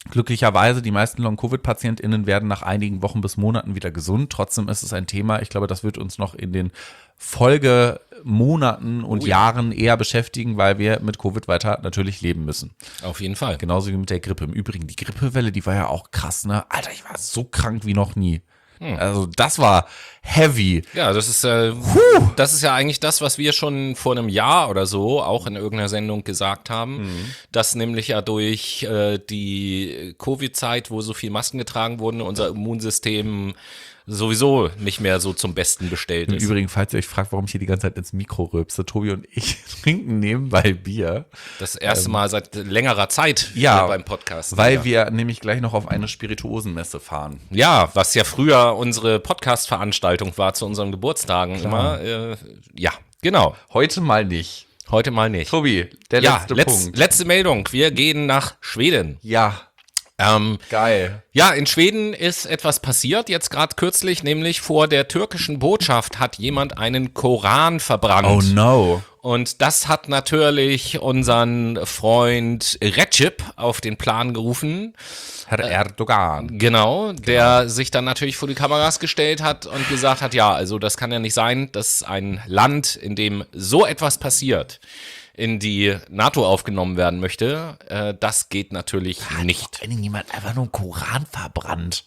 Glücklicherweise, die meisten Long-Covid-PatientInnen werden nach einigen Wochen bis Monaten wieder gesund. Trotzdem ist es ein Thema, ich glaube, das wird uns noch in den Folgemonaten und Oh ja. Jahren eher beschäftigen, weil wir mit Covid weiter natürlich leben müssen. Auf jeden Fall. Genauso wie mit der Grippe. Im Übrigen, die Grippewelle, die war ja auch krass, ne? Alter, ich war so krank wie noch nie. Hm. Also das war heavy. Ja, das ist, äh, das ist ja eigentlich das, was wir schon vor einem Jahr oder so auch in irgendeiner Sendung gesagt haben, mhm. dass nämlich ja durch äh, die Covid-Zeit, wo so viel Masken getragen wurden, unser Immunsystem sowieso nicht mehr so zum Besten bestellt Im ist. Übrigen, falls ihr euch fragt, warum ich hier die ganze Zeit ins Mikro rülpse, Tobi und ich trinken nebenbei Bier. Das erste ähm, Mal seit längerer Zeit ja, beim Podcast. Weil ja. wir nämlich gleich noch auf eine Spirituosenmesse fahren. Ja, was ja früher unsere Podcast-Veranstaltung war zu unseren Geburtstagen Klar. immer. Äh, ja, genau. Heute mal nicht. Heute mal nicht. Tobi, der ja, letzte letz, Punkt. Letzte Meldung. Wir gehen nach Schweden. Ja. Ähm, Geil. Ja, in Schweden ist etwas passiert, jetzt gerade kürzlich, nämlich vor der türkischen Botschaft hat jemand einen Koran verbrannt. Oh no. Und das hat natürlich unseren Freund Recep auf den Plan gerufen. Herr Erdogan. Genau, der genau. sich dann natürlich vor die Kameras gestellt hat und gesagt hat, ja, also das kann ja nicht sein, dass ein Land, in dem so etwas passiert, in die NATO aufgenommen werden möchte, äh, das geht natürlich da nicht. Hat vor allen Dingen jemand einfach nur einen Koran verbrannt.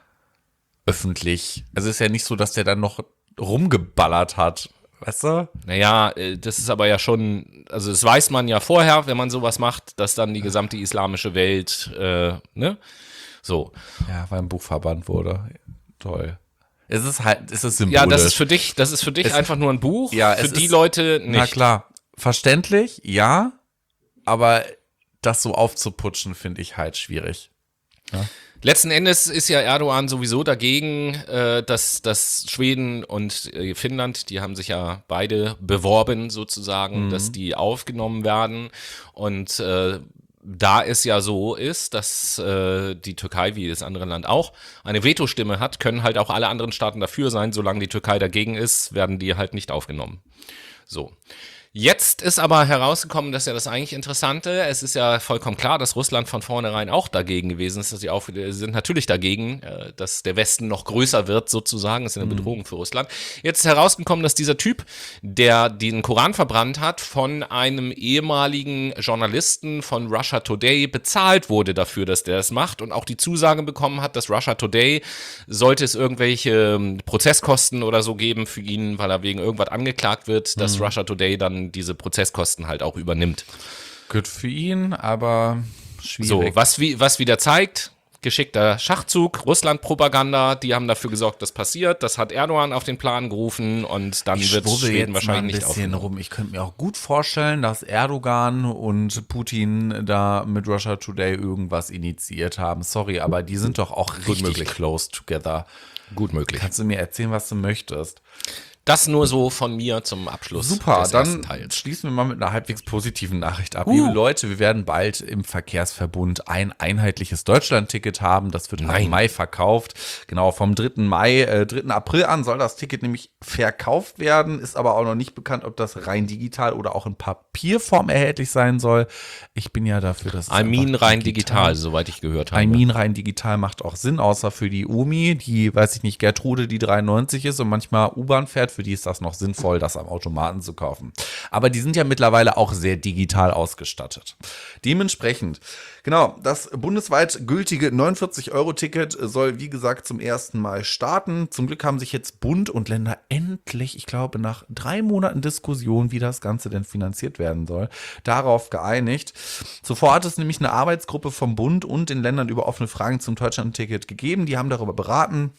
Öffentlich. Also ist ja nicht so, dass der dann noch rumgeballert hat. Weißt du? Naja, das ist aber ja schon, also das weiß man ja vorher, wenn man sowas macht, dass dann die gesamte islamische Welt, äh, ne? So. Ja, weil ein Buch verbannt wurde. Toll. Es ist halt, es ist symbolisch. Ja, das ist für dich, das ist für dich es, einfach nur ein Buch, ja, für es die ist, Leute nicht. Na klar, verständlich, ja, aber das so aufzuputschen, finde ich halt schwierig. Ja. Letzten Endes ist ja Erdogan sowieso dagegen, äh, dass, dass Schweden und äh, Finnland, die haben sich ja beide beworben sozusagen, mhm. dass die aufgenommen werden. Und äh, da es ja so ist, dass äh, die Türkei, wie das andere Land auch, eine Vetostimme hat, können halt auch alle anderen Staaten dafür sein. Solange die Türkei dagegen ist, werden die halt nicht aufgenommen. So. Jetzt ist aber herausgekommen, dass ja das eigentlich Interessante, es ist ja vollkommen klar, dass Russland von vornherein auch dagegen gewesen ist, dass sie auch sind natürlich dagegen, dass der Westen noch größer wird sozusagen, das ist eine Bedrohung für Russland. Jetzt ist herausgekommen, dass dieser Typ, der den Koran verbrannt hat, von einem ehemaligen Journalisten von Russia Today bezahlt wurde dafür, dass der das macht und auch die Zusage bekommen hat, dass Russia Today, sollte es irgendwelche Prozesskosten oder so geben für ihn, weil er wegen irgendwas angeklagt wird, dass mhm. Russia Today dann diese Prozesskosten halt auch übernimmt. Gut für ihn, aber schwierig. So, was, wie, was wieder zeigt, geschickter Schachzug, Russland-Propaganda, die haben dafür gesorgt, dass passiert, das hat Erdogan auf den Plan gerufen und dann wird Schweden wahrscheinlich nicht aufgenommen. Rum. Ich könnte mir auch gut vorstellen, dass Erdogan und Putin da mit Russia Today irgendwas initiiert haben. Sorry, aber die sind doch auch gut richtig möglich. Close together. Gut möglich. Kannst du mir erzählen, was du möchtest? Das nur so von mir zum Abschluss. Super, des dann ersten Teils. Schließen wir mal mit einer halbwegs positiven Nachricht ab. Uh. Liebe Leute, wir werden bald im Verkehrsverbund ein einheitliches Deutschland-Ticket haben. Das wird Nein. im Mai verkauft. Genau, vom dritten Mai, äh, dritten April an soll das Ticket nämlich verkauft werden. Ist aber auch noch nicht bekannt, ob das rein digital oder auch in Papierform erhältlich sein soll. Ich bin ja dafür, dass es I mean rein digital, digital, soweit ich gehört habe. I mean rein digital macht auch Sinn, außer für die Omi, die, weiß ich nicht, Gertrude, die dreiundneunzig ist und manchmal U-Bahn fährt, für die ist das noch sinnvoll, das am Automaten zu kaufen. Aber die sind ja mittlerweile auch sehr digital ausgestattet. Dementsprechend, genau, das bundesweit gültige neunundvierzig Euro Ticket soll, wie gesagt, zum ersten Mal starten. Zum Glück haben sich jetzt Bund und Länder endlich, ich glaube, nach drei Monaten Diskussion, wie das Ganze denn finanziert werden soll, darauf geeinigt. Zuvor hat es nämlich eine Arbeitsgruppe vom Bund und den Ländern über offene Fragen zum Deutschland-Ticket gegeben. Die haben darüber beraten.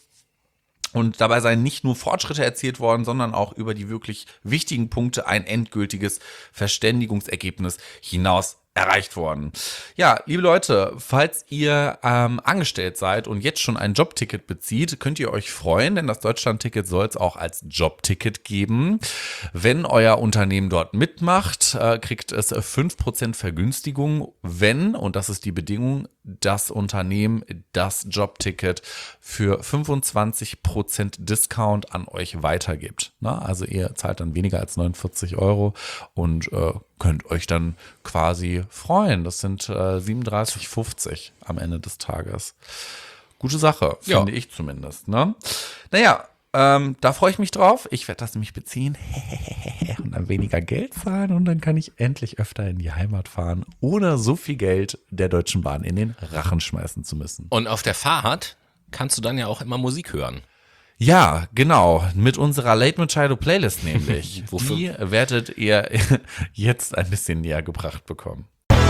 Und dabei seien nicht nur Fortschritte erzielt worden, sondern auch über die wirklich wichtigen Punkte ein endgültiges Verständigungsergebnis hinaus erreicht worden. Ja, liebe Leute, falls ihr ähm, angestellt seid und jetzt schon ein Jobticket bezieht, könnt ihr euch freuen, denn das Deutschlandticket soll es auch als Jobticket geben. Wenn euer Unternehmen dort mitmacht, äh, kriegt es fünf Prozent Vergünstigung, wenn, und das ist die Bedingung, das Unternehmen das Jobticket für fünfundzwanzig Prozent Discount an euch weitergibt. Na, also ihr zahlt dann weniger als neunundvierzig Euro und äh, könnt euch dann quasi freuen. Das sind äh, siebenunddreißig fünfzig am Ende des Tages. Gute Sache, finde Ja. ich zumindest. Ne? Naja, ähm, da freue ich mich drauf. Ich werde das nämlich beziehen und dann weniger Geld zahlen und dann kann ich endlich öfter in die Heimat fahren, ohne so viel Geld der Deutschen Bahn in den Rachen schmeißen zu müssen. Und auf der Fahrt kannst du dann ja auch immer Musik hören. Ja, genau. Mit unserer Late Machado Playlist nämlich. Wofür? Die werdet ihr jetzt ein bisschen näher gebracht bekommen.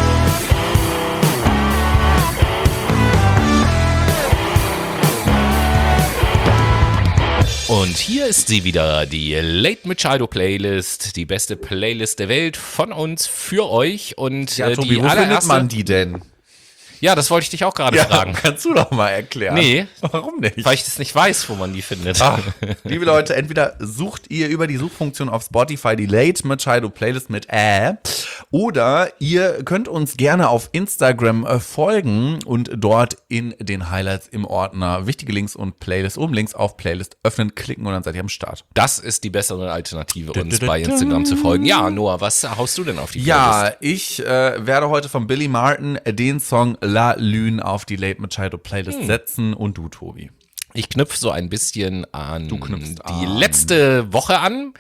Und hier ist sie wieder, die Late Machado Playlist, die beste Playlist der Welt von uns für euch. Und Ja, äh, Tobi, die wo findet allererste, man die denn? Ja, das wollte ich dich auch gerade fragen, kannst du doch mal erklären. Nee. Warum nicht? weil ich das nicht weiß, wo man die findet. Ah, liebe Leute, entweder sucht ihr über die Suchfunktion auf Spotify die Late Machado Playlist mit Ä oder ihr könnt uns gerne auf Instagram äh, folgen und dort in den Highlights im Ordner wichtige Links und Playlist oben links auf Playlist öffnen, klicken und dann seid ihr am Start. Das ist die bessere Alternative, uns bei Instagram zu folgen. Ja, Noah, was haust du denn auf die Playlist? Ja, ich äh, werde heute von Billy Martin den Song La Lune auf die Late Machado Playlist Hm. setzen und du, Tobi. Ich knüpfe so ein bisschen an Du knüpfst die an. letzte Woche an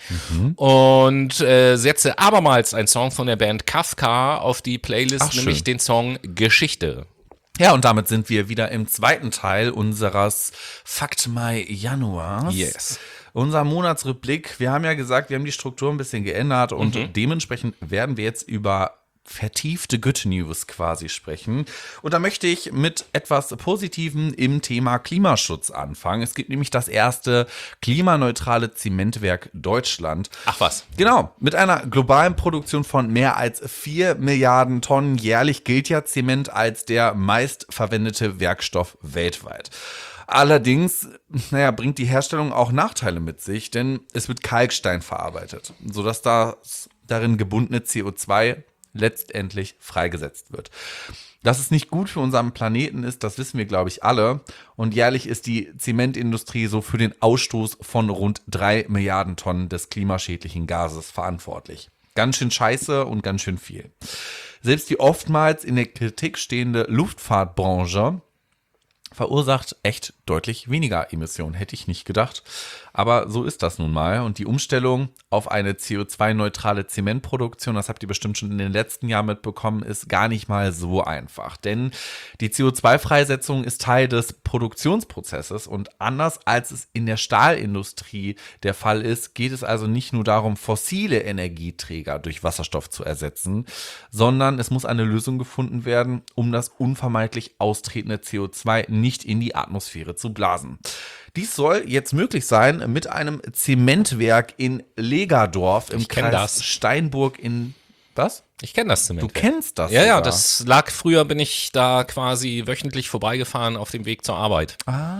und äh, setze abermals einen Song von der Band Kafka auf die Playlist, Ach, schön. nämlich den Song Geschichte. Ja, und damit sind wir wieder im zweiten Teil unseres Fakt Mai Januars. Yes. Unser Monatsrückblick. Wir haben ja gesagt, wir haben die Struktur ein bisschen geändert und dementsprechend werden wir jetzt über vertiefte Good News quasi sprechen. Und da möchte ich mit etwas Positivem im Thema Klimaschutz anfangen. Es gibt nämlich das erste klimaneutrale Zementwerk Deutschland. Ach was. Genau, mit einer globalen Produktion von mehr als vier Milliarden Tonnen jährlich gilt ja Zement als der meistverwendete Werkstoff weltweit. Allerdings, naja, bringt die Herstellung auch Nachteile mit sich, denn es wird Kalkstein verarbeitet, sodass das darin gebundene C O zwei letztendlich freigesetzt wird. Dass es nicht gut für unseren Planeten ist, das wissen wir, glaube ich, alle. Und jährlich ist die Zementindustrie so für den Ausstoß von rund drei Milliarden Tonnen des klimaschädlichen Gases verantwortlich. Ganz schön scheiße und ganz schön viel. Selbst die oftmals in der Kritik stehende Luftfahrtbranche verursacht echt deutlich weniger Emissionen, hätte ich nicht gedacht. Aber so ist das nun mal. Und die Umstellung auf eine C O zwei neutrale Zementproduktion, das habt ihr bestimmt schon in den letzten Jahren mitbekommen, ist gar nicht mal so einfach. Denn die C O zwei Freisetzung ist Teil des Produktionsprozesses und anders als es in der Stahlindustrie der Fall ist, geht es also nicht nur darum, fossile Energieträger durch Wasserstoff zu ersetzen, sondern es muss eine Lösung gefunden werden, um das unvermeidlich austretende C O zwei nicht in die Atmosphäre zu blasen. Dies soll jetzt möglich sein mit einem Zementwerk in Legerdorf im Ich kenn Kreis das. Steinburg in was? Ich kenne das Du Zement. kennst das Ja, ja, sogar. das lag früher, bin ich da quasi wöchentlich vorbeigefahren auf dem Weg zur Arbeit,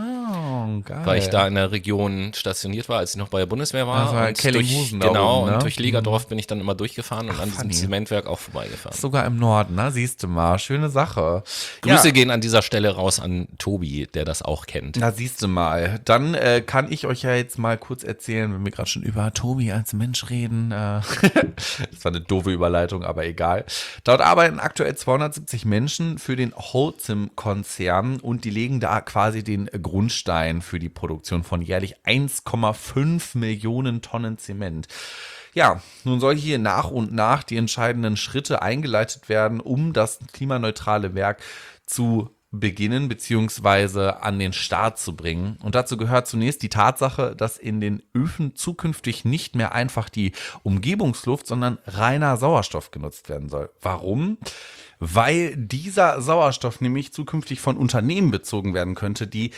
Ah, geil. weil ich da in der Region stationiert war, als ich noch bei der Bundeswehr war. Also und Kellinghusen durch, da genau, oben, ne? und durch Legerdorf bin ich dann immer durchgefahren und Ach, an diesem funny. Zementwerk auch vorbeigefahren. Sogar im Norden, ne? Siehst du mal, schöne Sache. Grüße Ja. gehen an dieser Stelle raus an Tobi, der das auch kennt. Na, siehst du mal. Dann äh, kann ich euch ja jetzt mal kurz erzählen, wenn wir gerade schon über Tobi als Mensch reden. Äh, das war eine doofe Überleitung, aber egal. Dort arbeiten aktuell zweihundertsiebzig Menschen für den Holcim-Konzern und die legen da quasi den Grundstein für die Produktion von jährlich eins Komma fünf Millionen Tonnen Zement. Ja, nun soll hier nach und nach die entscheidenden Schritte eingeleitet werden, um das klimaneutrale Werk zu beginnen beziehungsweise an den Start zu bringen. Und dazu gehört zunächst die Tatsache, dass in den Öfen zukünftig nicht mehr einfach die Umgebungsluft, sondern reiner Sauerstoff genutzt werden soll. Warum? Weil dieser Sauerstoff nämlich zukünftig von Unternehmen bezogen werden könnte, die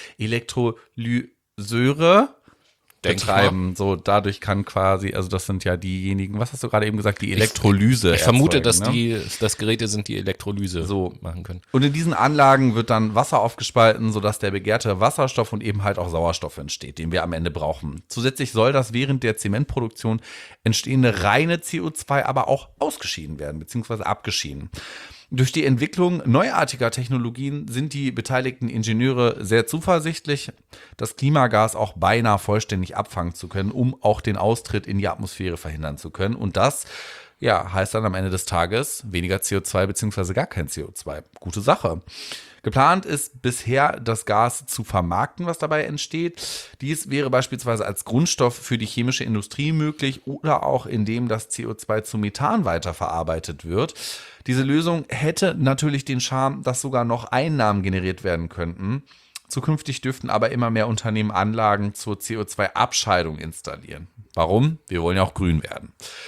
Elektrolyseure Denk ich betreiben. So, dadurch kann quasi, also das sind ja diejenigen, was hast du gerade eben gesagt, die Elektrolyse Ich vermute, dass erzeugen, ne? die das Geräte sind, die Elektrolyse So. machen können. Und in diesen Anlagen wird dann Wasser aufgespalten, sodass der begehrte Wasserstoff und eben halt auch Sauerstoff entsteht, den wir am Ende brauchen. Zusätzlich soll das während der Zementproduktion entstehende reine C O zwei aber auch ausgeschieden werden, beziehungsweise abgeschieden. Durch die Entwicklung neuartiger Technologien sind die beteiligten Ingenieure sehr zuversichtlich, das Klimagas auch beinahe vollständig abfangen zu können, um auch den Austritt in die Atmosphäre verhindern zu können. Und das Ja, heißt dann am Ende des Tages weniger C O zwei beziehungsweise gar kein C O zwei. Gute Sache. Geplant ist bisher, das Gas zu vermarkten, was dabei entsteht. Dies wäre beispielsweise als Grundstoff für die chemische Industrie möglich oder auch indem das C O zwei zu Methan weiterverarbeitet wird. Diese Lösung hätte natürlich den Charme, dass sogar noch Einnahmen generiert werden könnten. Zukünftig dürften aber immer mehr Unternehmen Anlagen zur C O zwei Abscheidung installieren. Warum? Wir wollen ja auch grün werden.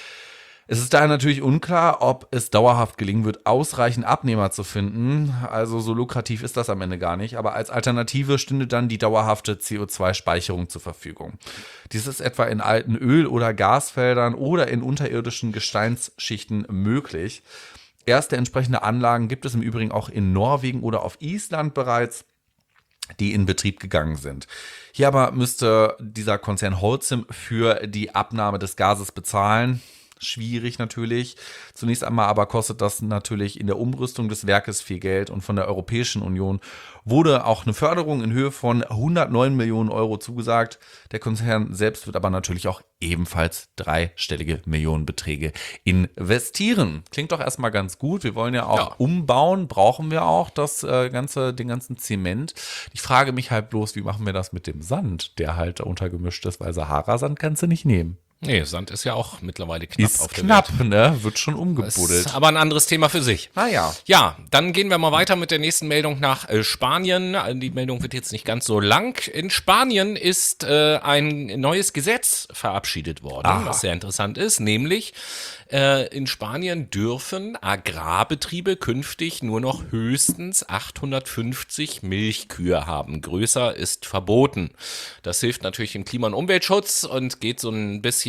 Es ist daher natürlich unklar, ob es dauerhaft gelingen wird, ausreichend Abnehmer zu finden. Also so lukrativ ist das am Ende gar nicht. Aber als Alternative stünde dann die dauerhafte C O zwei Speicherung zur Verfügung. Dies ist etwa in alten Öl- oder Gasfeldern oder in unterirdischen Gesteinsschichten möglich. Erste entsprechende Anlagen gibt es im Übrigen auch in Norwegen oder auf Island bereits, die in Betrieb gegangen sind. Hier aber müsste dieser Konzern Holcim für die Abnahme des Gases bezahlen. Schwierig natürlich. Zunächst einmal aber kostet das natürlich in der Umrüstung des Werkes viel Geld und von der Europäischen Union wurde auch eine Förderung in Höhe von hundertneun Millionen Euro zugesagt. Der Konzern selbst wird aber natürlich auch ebenfalls dreistellige Millionenbeträge investieren. Klingt doch erstmal ganz gut. Wir wollen ja auch ja. umbauen, brauchen wir auch das äh, ganze, den ganzen Zement. Ich frage mich halt bloß, wie machen wir das mit dem Sand, der halt untergemischt ist, weil Sahara-Sand kannst du nicht nehmen. Nee, Sand ist ja auch mittlerweile knapp ist auf der knapp, Welt. Ne? Wird schon umgebuddelt. Ist aber ein anderes Thema für sich. Naja. Ja, dann gehen wir mal weiter mit der nächsten Meldung nach äh, Spanien. Die Meldung wird jetzt nicht ganz so lang. In Spanien ist äh, ein neues Gesetz verabschiedet worden, Aha. was sehr interessant ist, nämlich äh, in Spanien dürfen Agrarbetriebe künftig nur noch höchstens achthundertfünfzig Milchkühe haben. Größer ist verboten. Das hilft natürlich im Klima- und Umweltschutz und geht so ein bisschen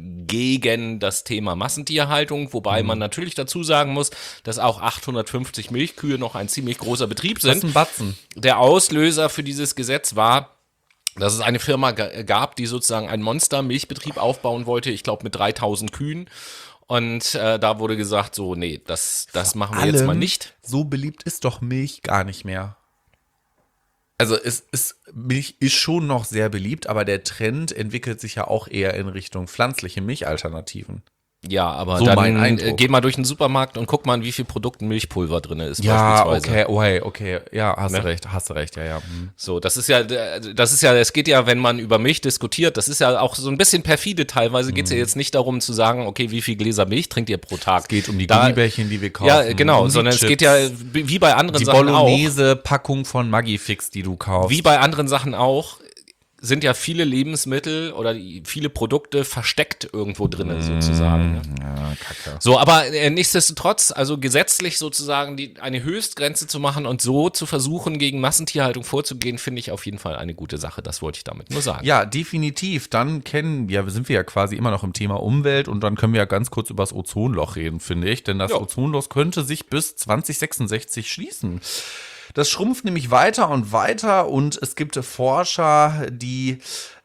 gegen das Thema Massentierhaltung, wobei mhm. man natürlich dazu sagen muss, dass auch achthundertfünfzig Milchkühe noch ein ziemlich großer Betrieb sind. Das ist ein Batzen. Der Auslöser für dieses Gesetz war, dass es eine Firma g- gab, die sozusagen einen Monster-Milchbetrieb aufbauen wollte, ich glaube mit dreitausend Kühen. Und äh, da wurde gesagt, so, nee, das, das machen wir allem, jetzt mal nicht. So beliebt ist doch Milch gar nicht mehr. Also es ist, Milch ist schon noch sehr beliebt, aber der Trend entwickelt sich ja auch eher in Richtung pflanzliche Milchalternativen. Ja, aber so dann äh, geh mal durch den Supermarkt und guck mal, in wie viel Produkten Milchpulver drin ist. Ja, beispielsweise. okay, okay, okay, ja, hast ne? du recht, hast du recht, ja, ja. Hm. So, das ist ja, das ist ja, es geht ja, wenn man über Milch diskutiert, das ist ja auch so ein bisschen perfide teilweise, geht es hm. ja jetzt nicht darum zu sagen, okay, wie viel Gläser Milch trinkt ihr pro Tag? Es geht um die da, Gummibärchen, die wir kaufen. Ja, genau, um sondern Chips, es geht ja, wie bei anderen die Sachen auch. Die Bolognese-Packung von Maggi-Fix, die du kaufst. Wie bei anderen Sachen auch, sind ja viele Lebensmittel oder viele Produkte versteckt irgendwo drin sozusagen. Ne? Ja, Kacke. So, aber äh, nichtsdestotrotz, also gesetzlich sozusagen die, eine Höchstgrenze zu machen und so zu versuchen, gegen Massentierhaltung vorzugehen, finde ich auf jeden Fall eine gute Sache. Das wollte ich damit nur sagen. Ja, definitiv. Dann kennen, ja, sind wir ja quasi immer noch im Thema Umwelt und dann können wir ja ganz kurz über das Ozonloch reden, finde ich. Denn das jo. Ozonloch könnte sich bis zwanzig sechsundsechzig schließen. Das schrumpft nämlich weiter und weiter und es gibt Forscher, die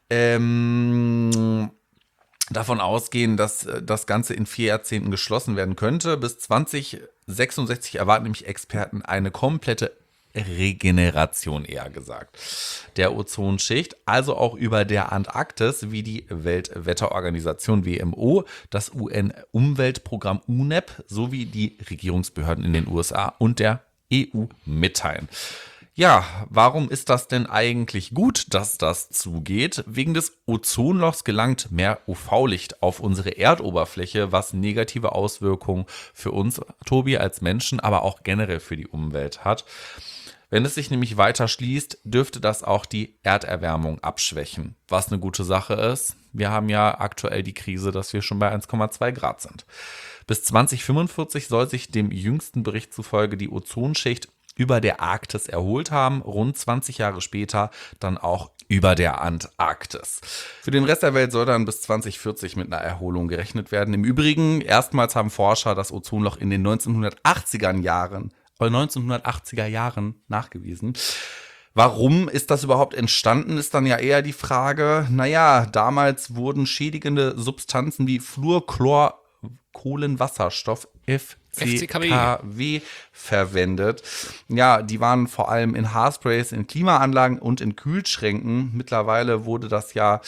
ähm, davon ausgehen, dass das Ganze in vier Jahrzehnten geschlossen werden könnte. Bis zwanzig sechsundsechzig erwarten nämlich Experten eine komplette Regeneration, eher gesagt, der Ozonschicht, also auch über der Antarktis, wie die Weltwetterorganisation W M O, das U N-Umweltprogramm U N E P sowie die Regierungsbehörden in den U S A und der E U mitteilen. Ja, warum ist das denn eigentlich gut, dass das zugeht? Wegen des Ozonlochs gelangt mehr U V-Licht auf unsere Erdoberfläche, was negative Auswirkungen für uns, Tobi, als Menschen, aber auch generell für die Umwelt hat. Wenn es sich nämlich weiter schließt, dürfte das auch die Erderwärmung abschwächen, was eine gute Sache ist. Wir haben ja aktuell die Krise, dass wir schon bei eins Komma zwei Grad sind. Bis zwanzig fünfundvierzig soll sich dem jüngsten Bericht zufolge die Ozonschicht über der Arktis erholt haben, rund zwanzig Jahre später dann auch über der Antarktis. Für den Rest der Welt soll dann bis zwanzig vierzig mit einer Erholung gerechnet werden. Im Übrigen, erstmals haben Forscher das Ozonloch in den neunzehnhundertachtziger Jahren, äh neunzehnhundertachtziger Jahren nachgewiesen. Warum ist das überhaupt entstanden, ist dann ja eher die Frage. Naja, damals wurden schädigende Substanzen wie Fluorchlor, Kohlenwasserstoff, F C K W verwendet. Ja, die waren vor allem in Haarsprays, in Klimaanlagen und in Kühlschränken. Mittlerweile wurde das ja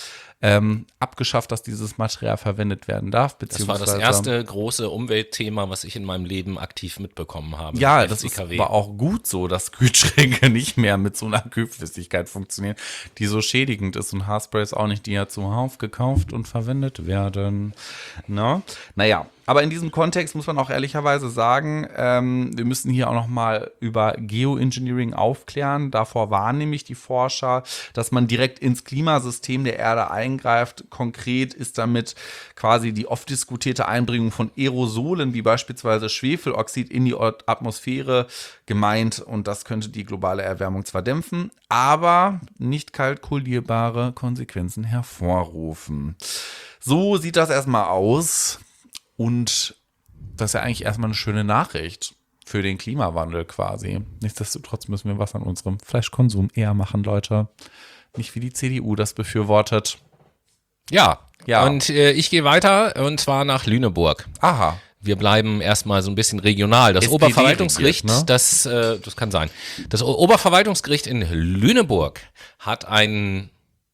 ähm, abgeschafft, dass dieses Material verwendet werden darf. Das war das erste große Umweltthema, was ich in meinem Leben aktiv mitbekommen habe. Ja, das ist aber auch gut so, dass Kühlschränke nicht mehr mit so einer Kühlflüssigkeit funktionieren, die so schädigend ist, und Haarsprays auch nicht, die ja zuhauf gekauft und verwendet werden. No? Naja, aber in diesem Kontext muss man auch ehrlicherweise sagen, ähm, wir müssen hier auch noch mal über Geoengineering aufklären. Davor warnen nämlich die Forscher, dass man direkt ins Klimasystem der Erde eingreift. Konkret ist damit quasi die oft diskutierte Einbringung von Aerosolen, wie beispielsweise Schwefeloxid, in die Atmosphäre gemeint. Und das könnte die globale Erwärmung zwar dämpfen, aber nicht kalkulierbare Konsequenzen hervorrufen. So sieht das erstmal aus. Und das ist ja eigentlich erstmal eine schöne Nachricht für den Klimawandel quasi. Nichtsdestotrotz müssen wir was an unserem Fleischkonsum eher machen, Leute. Nicht wie die C D U das befürwortet. Ja, ja. Und äh, ich gehe weiter, und zwar nach Lüneburg. Aha. Wir bleiben erstmal so ein bisschen regional. Das S P D Oberverwaltungsgericht, regiert, ne? das, äh, das kann sein. Das O- Oberverwaltungsgericht in Lüneburg hat ein,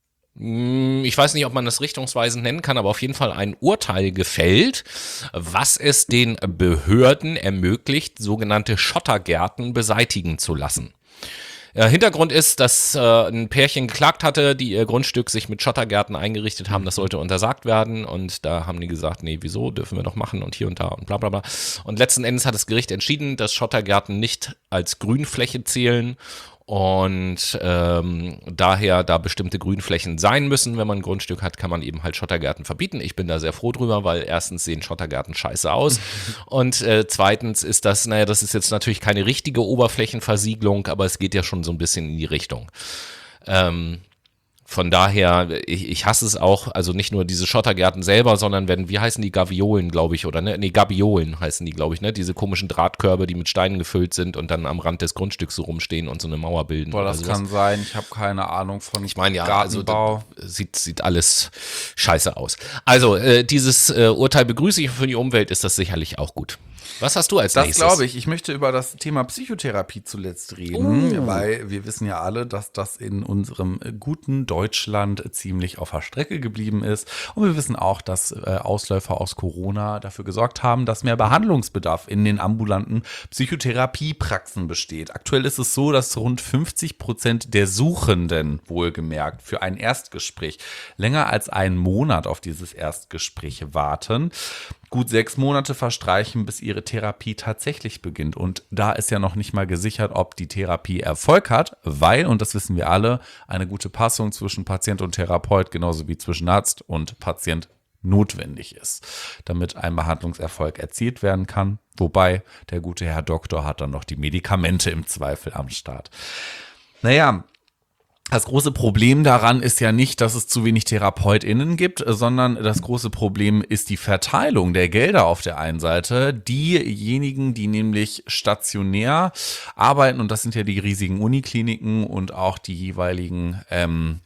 mh, ich weiß nicht, ob man das richtungsweisend nennen kann, aber auf jeden Fall ein Urteil gefällt, was es den Behörden ermöglicht, sogenannte Schottergärten beseitigen zu lassen. Äh, Hintergrund ist, dass äh, ein Pärchen geklagt hatte, die ihr Grundstück sich mit Schottergärten eingerichtet haben, das sollte untersagt werden, und da haben die gesagt, nee, wieso, dürfen wir doch machen und hier und da und bla bla bla. Und letzten Endes hat das Gericht entschieden, dass Schottergärten nicht als Grünfläche zählen und ähm, daher da bestimmte Grünflächen sein müssen. Wenn man ein Grundstück hat, kann man eben halt Schottergärten verbieten. Ich bin da sehr froh drüber, weil erstens sehen Schottergärten scheiße aus und äh, zweitens ist das, naja, das ist jetzt natürlich keine richtige Oberflächenversiegelung, aber es geht ja schon so ein bisschen in die Richtung. Ähm, Von daher, ich, ich hasse es auch, also nicht nur diese Schottergärten selber, sondern wenn, wie heißen die, Gaviolen, glaube ich, oder ne? Nee, Gabiolen heißen die, glaube ich, ne? Diese komischen Drahtkörbe, die mit Steinen gefüllt sind und dann am Rand des Grundstücks so rumstehen und so eine Mauer bilden. Boah, das also kann sein. Ich habe keine Ahnung von Ich meine ja, Gartenbau. also sieht, sieht alles scheiße aus. Also, äh, dieses äh, Urteil begrüße ich, für die Umwelt ist das sicherlich auch gut. Was hast du als Das nächstes? glaube ich. Ich möchte über das Thema Psychotherapie zuletzt reden, weil wir wissen ja alle, dass das in unserem guten Deutschland ziemlich auf der Strecke geblieben ist. Und wir wissen auch, dass äh, Ausläufer aus Corona dafür gesorgt haben, dass mehr Behandlungsbedarf in den ambulanten Psychotherapiepraxen besteht. Aktuell ist es so, dass rund fünfzig Prozent der Suchenden, wohlgemerkt, für ein Erstgespräch länger als einen Monat auf dieses Erstgespräch warten. Gut sechs Monate verstreichen, bis ihre Therapie tatsächlich beginnt. Und da ist ja noch nicht mal gesichert, ob die Therapie Erfolg hat, weil, und das wissen wir alle, eine gute Passung zwischen Patient und Therapeut, genauso wie zwischen Arzt und Patient, notwendig ist, damit ein Behandlungserfolg erzielt werden kann. Wobei der gute Herr Doktor hat dann noch die Medikamente im Zweifel am Start. Naja, das große Problem daran ist ja nicht, dass es zu wenig TherapeutInnen gibt, sondern das große Problem ist die Verteilung der Gelder auf der einen Seite. Diejenigen, die nämlich stationär arbeiten, und das sind ja die riesigen Unikliniken und auch die jeweiligen ähm,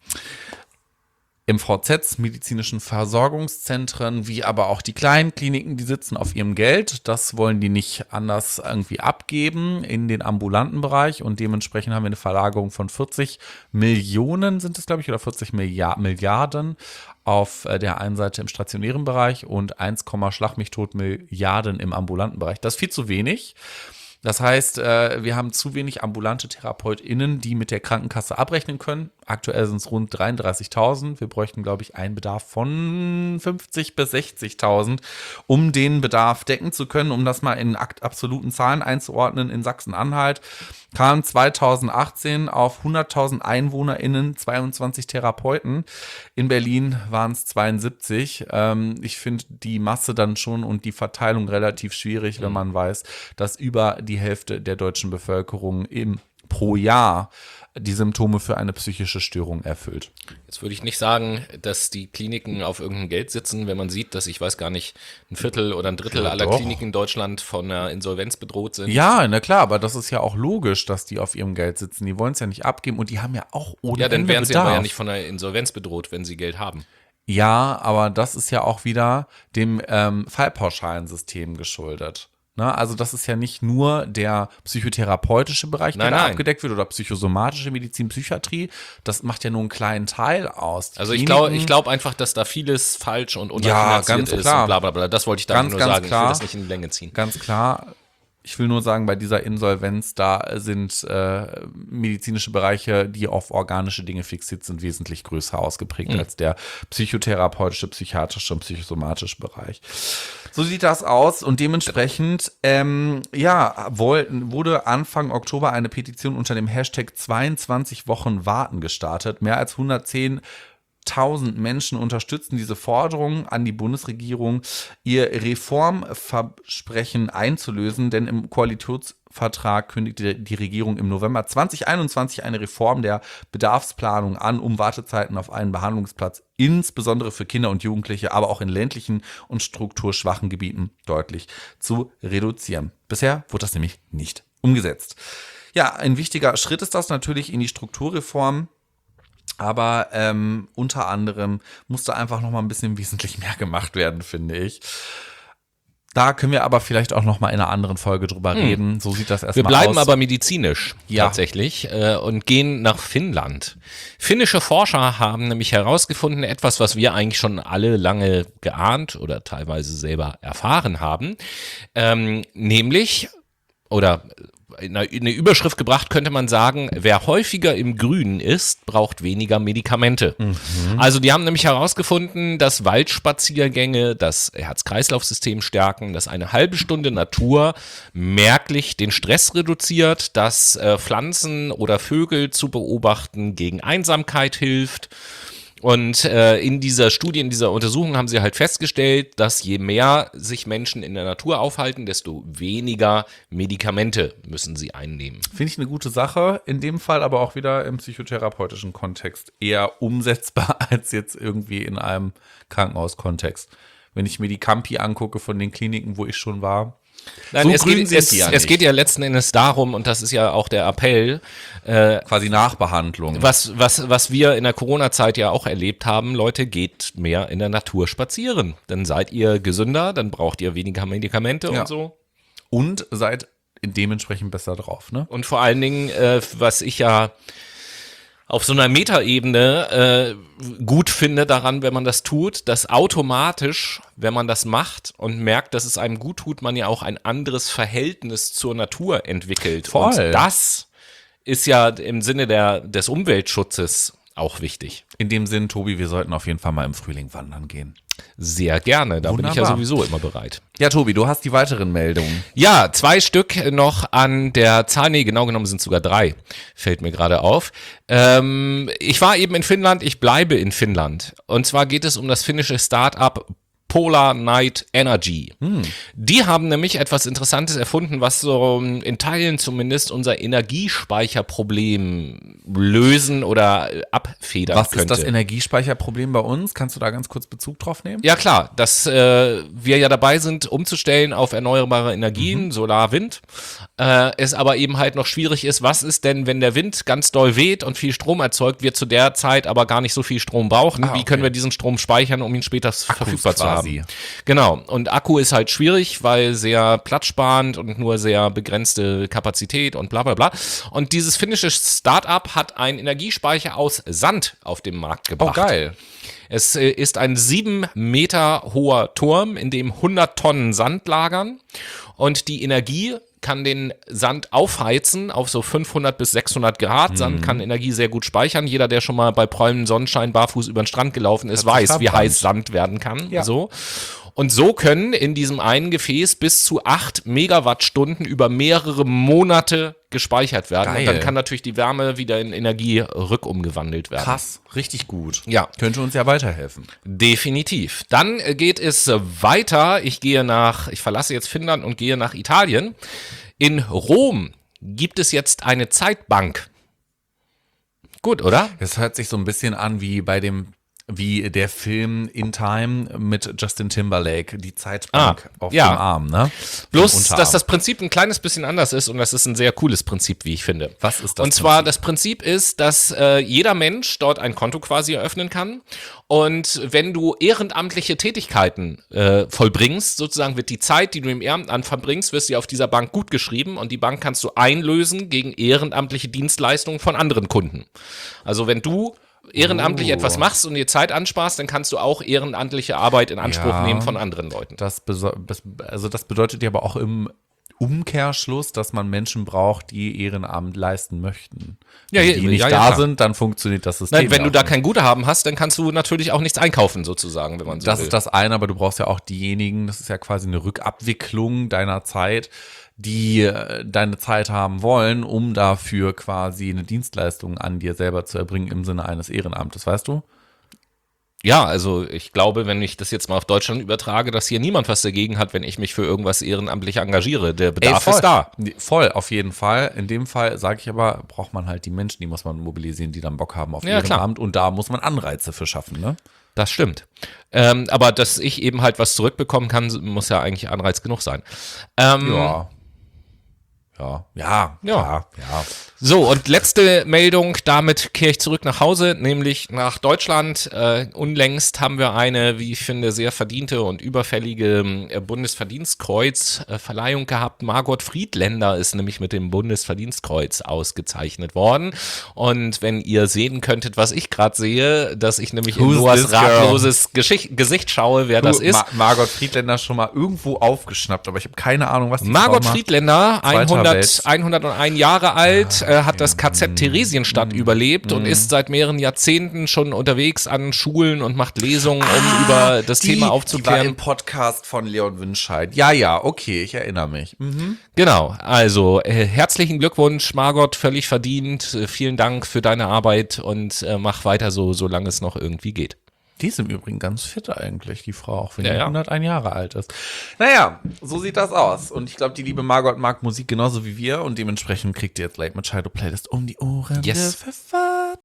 M V Zs, medizinischen Versorgungszentren, wie aber auch die kleinen Kliniken, die sitzen auf ihrem Geld. Das wollen die nicht anders irgendwie abgeben in den ambulanten Bereich, und dementsprechend haben wir eine Verlagerung von vierzig Millionen, sind es glaube ich, oder vierzig Milliarden auf der einen Seite im stationären Bereich und eins, Schlag mich tot Milliarden im ambulanten Bereich. Das ist viel zu wenig. Das heißt, wir haben zu wenig ambulante TherapeutInnen, die mit der Krankenkasse abrechnen können. Aktuell sind es rund dreiunddreißigtausend. Wir bräuchten, glaube ich, einen Bedarf von fünfzig bis sechzigtausend, um den Bedarf decken zu können. Um das mal in absoluten Zahlen einzuordnen, in Sachsen-Anhalt kamen zweitausendachtzehn auf hunderttausend EinwohnerInnen zweiundzwanzig Therapeuten. In Berlin waren es zweiundsiebzig. Ähm, ich finde die Masse dann schon und die Verteilung relativ schwierig, wenn man weiß, dass über die Hälfte der deutschen Bevölkerung im pro Jahr die Symptome für eine psychische Störung erfüllt. Jetzt würde ich nicht sagen, dass die Kliniken auf irgendeinem Geld sitzen, wenn man sieht, dass ich weiß gar nicht, ein Viertel oder ein Drittel Ja, aller doch. Kliniken in Deutschland von einer Insolvenz bedroht sind. Ja, na klar, aber das ist ja auch logisch, dass die auf ihrem Geld sitzen. Die wollen es ja nicht abgeben und die haben ja auch ohne Ja, dann Ende wären sie Bedarf. aber ja nicht von einer Insolvenz bedroht, wenn sie Geld haben. Ja, aber das ist ja auch wieder dem ähm, Fallpauschalensystem geschuldet. Ne? Also das ist ja nicht nur der psychotherapeutische Bereich, der Nein, da nein. abgedeckt wird oder psychosomatische Medizin, Psychiatrie. Das macht ja nur einen kleinen Teil aus. Die Also ich Kliniken- glaube ich glaub einfach, dass da vieles falsch und Ja, unterfinanziert ganz ist klar. und bla bla bla. Das wollte ich damit Ganz, nur ganz sagen. klar. Ich will das nicht in die Länge ziehen. Ganz klar. Ich will nur sagen, bei dieser Insolvenz, da sind äh, medizinische Bereiche, die auf organische Dinge fixiert sind, wesentlich größer ausgeprägt Mhm. als der psychotherapeutische, psychiatrische und psychosomatische Bereich. So sieht das aus und dementsprechend, ähm, ja, wollten, wurde Anfang Oktober eine Petition unter dem Hashtag zweiundzwanzig Wochen warten gestartet. Mehr als hundertzehntausend Menschen unterstützen diese Forderung an die Bundesregierung, ihr Reformversprechen einzulösen, denn im Koalitionsvertrag kündigte die Regierung im November zwanzig einundzwanzig eine Reform der Bedarfsplanung an, um Wartezeiten auf einen Behandlungsplatz insbesondere für Kinder und Jugendliche, aber auch in ländlichen und strukturschwachen Gebieten deutlich zu reduzieren. Bisher wurde das nämlich nicht umgesetzt. Ja, ein wichtiger Schritt ist das natürlich in die Strukturreform. Aber ähm, unter anderem musste einfach noch mal ein bisschen wesentlich mehr gemacht werden, finde ich. Da können wir aber vielleicht auch noch mal in einer anderen Folge drüber reden. So sieht das erstmal aus. Wir bleiben aber medizinisch Ja. tatsächlich äh, und gehen nach Finnland. Finnische Forscher haben nämlich herausgefunden, etwas, was wir eigentlich schon alle lange geahnt oder teilweise selber erfahren haben, ähm, nämlich, oder in eine Überschrift gebracht könnte man sagen, wer häufiger im Grünen ist, braucht weniger Medikamente. Mhm. Also die haben nämlich herausgefunden, dass Waldspaziergänge das Herz-Kreislauf-System stärken, dass eine halbe Stunde Natur merklich den Stress reduziert, dass äh, Pflanzen oder Vögel zu beobachten gegen Einsamkeit hilft. Und äh, in dieser Studie, in dieser Untersuchung haben sie halt festgestellt, dass je mehr sich Menschen in der Natur aufhalten, desto weniger Medikamente müssen sie einnehmen. Finde ich eine gute Sache, in dem Fall aber auch wieder im psychotherapeutischen Kontext eher umsetzbar als jetzt irgendwie in einem Krankenhauskontext. Wenn ich mir die Campi angucke von den Kliniken, wo ich schon war. Nein, So es, grün geht, sind es, die ja es nicht. geht ja letzten Endes darum, und das ist ja auch der Appell, äh, Quasi Nachbehandlung. was, was, was wir in der Corona-Zeit ja auch erlebt haben, Leute, geht mehr in der Natur spazieren. Dann seid ihr gesünder, dann braucht ihr weniger Medikamente Ja. und so. Und seid dementsprechend besser drauf, ne? Und vor allen Dingen, äh, was ich ja auf so einer Metaebene äh, gut finde daran, wenn man das tut, dass automatisch, wenn man das macht und merkt, dass es einem gut tut, man ja auch ein anderes Verhältnis zur Natur entwickelt. Voll. Und das ist ja im Sinne der, des Umweltschutzes auch wichtig. In dem Sinn, Tobi, wir sollten auf jeden Fall mal im Frühling wandern gehen. Sehr gerne, da bin ich ja Wunderbar. sowieso immer bereit. Ja, Tobi, du hast die weiteren Meldungen. Ja, zwei Stück noch an der Zahl, nee, genau genommen sind es sogar drei, fällt mir gerade auf. Ähm, ich war eben in Finnland, ich bleibe in Finnland. Und zwar geht es um das finnische Start-up Polar Night Energy. Hm. Die haben nämlich etwas Interessantes erfunden, was so in Teilen zumindest unser Energiespeicherproblem lösen oder abfedern Was könnte. ist das Energiespeicherproblem bei uns? Kannst du da ganz kurz Bezug drauf nehmen? Ja klar, dass äh, wir ja dabei sind, umzustellen auf erneuerbare Energien, mhm. Solar, Wind, äh, es aber eben halt noch schwierig ist, was ist denn, wenn der Wind ganz doll weht und viel Strom erzeugt, wir zu der Zeit aber gar nicht so viel Strom brauchen. Ah, okay. Wie können wir diesen Strom speichern, um ihn später Akkus verfügbar zu quasi. haben? Genau, und Akku ist halt schwierig, weil sehr platzsparend und nur sehr begrenzte Kapazität und bla bla bla. Und dieses finnische Start-up hat einen Energiespeicher aus Sand auf den Markt Oh, gebracht. geil. Es äh, ist ein sieben Meter hoher Turm, in dem hundert Tonnen Sand lagern und die Energie kann den Sand aufheizen auf so fünfhundert bis sechshundert Grad. Sand kann Energie sehr gut speichern. Jeder, der schon mal bei prallem Sonnenschein barfuß über den Strand gelaufen ist, Hat sich weiß, wie verbrannt. heiß Sand werden kann. Ja. So. Und so können in diesem einen Gefäß bis zu acht Megawattstunden über mehrere Monate gespeichert werden. Geil. Und dann kann natürlich die Wärme wieder in Energie rückumgewandelt werden. Krass, richtig gut. Ja. Könnte uns ja weiterhelfen. Definitiv. Dann geht es weiter. Ich gehe nach, ich verlasse jetzt Finnland und gehe nach Italien. In Rom gibt es jetzt eine Zeitbank. Gut, oder? Das hört sich so ein bisschen an wie bei dem wie der Film In Time mit Justin Timberlake, die Zeitbank Ah, auf ja. dem Arm, ne? Bloß, Im Unterarm. dass das Prinzip ein kleines bisschen anders ist und das ist ein sehr cooles Prinzip, wie ich finde. Was ist das Und zwar, Prinzip? das Prinzip ist, dass äh, jeder Mensch dort ein Konto quasi eröffnen kann und wenn du ehrenamtliche Tätigkeiten äh, vollbringst, sozusagen wird die Zeit, die du im Ehrenamt verbringst, wirst dir auf dieser Bank gut geschrieben und die Bank kannst du einlösen gegen ehrenamtliche Dienstleistungen von anderen Kunden. Also wenn du ehrenamtlich Oh. etwas machst und dir Zeit ansparst, dann kannst du auch ehrenamtliche Arbeit in Anspruch Ja. nehmen von anderen Leuten. Das, beso- das, also das bedeutet ja aber auch im Umkehrschluss, dass man Menschen braucht, die Ehrenamt leisten möchten. Ja, Wenn ja, die nicht ja, ja, da klar. sind, dann funktioniert das System. Nein, wenn du da auch nicht. kein Guthaben hast, dann kannst du natürlich auch nichts einkaufen, sozusagen, wenn man so Das will. ist das eine, aber du brauchst ja auch diejenigen, das ist ja quasi eine Rückabwicklung deiner Zeit, die äh, deine Zeit haben wollen, um dafür quasi eine Dienstleistung an dir selber zu erbringen im Sinne eines Ehrenamtes, weißt du? Ja, also ich glaube, wenn ich das jetzt mal auf Deutschland übertrage, dass hier niemand was dagegen hat, wenn ich mich für irgendwas ehrenamtlich engagiere. Der Bedarf voll. ist da. Nee, voll, auf jeden Fall. In dem Fall sage ich aber, braucht man halt die Menschen, die muss man mobilisieren, die dann Bock haben auf Ja, klar. Ehrenamt und da muss man Anreize für schaffen, ne? Das stimmt. Ähm, aber dass ich eben halt was zurückbekommen kann, muss ja eigentlich Anreiz genug sein. Ähm, Ja. Ja, ja, Ja. ja, ja. So, und letzte Meldung, damit kehre ich zurück nach Hause, nämlich nach Deutschland. Äh, unlängst haben wir eine, wie ich finde, sehr verdiente und überfällige äh, Bundesverdienstkreuz-Verleihung gehabt. Margot Friedländer ist nämlich mit dem Bundesverdienstkreuz ausgezeichnet worden. Und wenn ihr sehen könntet, was ich gerade sehe, dass ich nämlich in Who's Noahs this girl? ratloses Geschicht, Gesicht schaue, wer das Du, ist. Ma Margot Friedländer schon mal irgendwo aufgeschnappt, aber ich habe keine Ahnung, was die Margot Frau macht. Friedländer, Zweiter hundert, Welt. hunderteins Jahre alt, äh, hat das K Z Theresienstadt überlebt und ist seit mehreren Jahrzehnten schon unterwegs an Schulen und macht Lesungen, um über das Die, Thema die war aufzuklären. im Podcast von Leon Winscheid. Ja, ja, okay, ich erinnere mich. Mhm. Genau, also äh, herzlichen Glückwunsch, Margot, völlig verdient. Äh, vielen Dank für deine Arbeit und äh, mach weiter so, solange es noch irgendwie geht. Die ist im Übrigen ganz fit eigentlich, die Frau, auch wenn Ja, die ja. hunderteins Jahre alt ist. Naja, so sieht das aus. Und ich glaube, die liebe Margot mag Musik genauso wie wir und dementsprechend kriegt ihr jetzt Late Machado Playlist um die Ohren Yes. gepfeffert.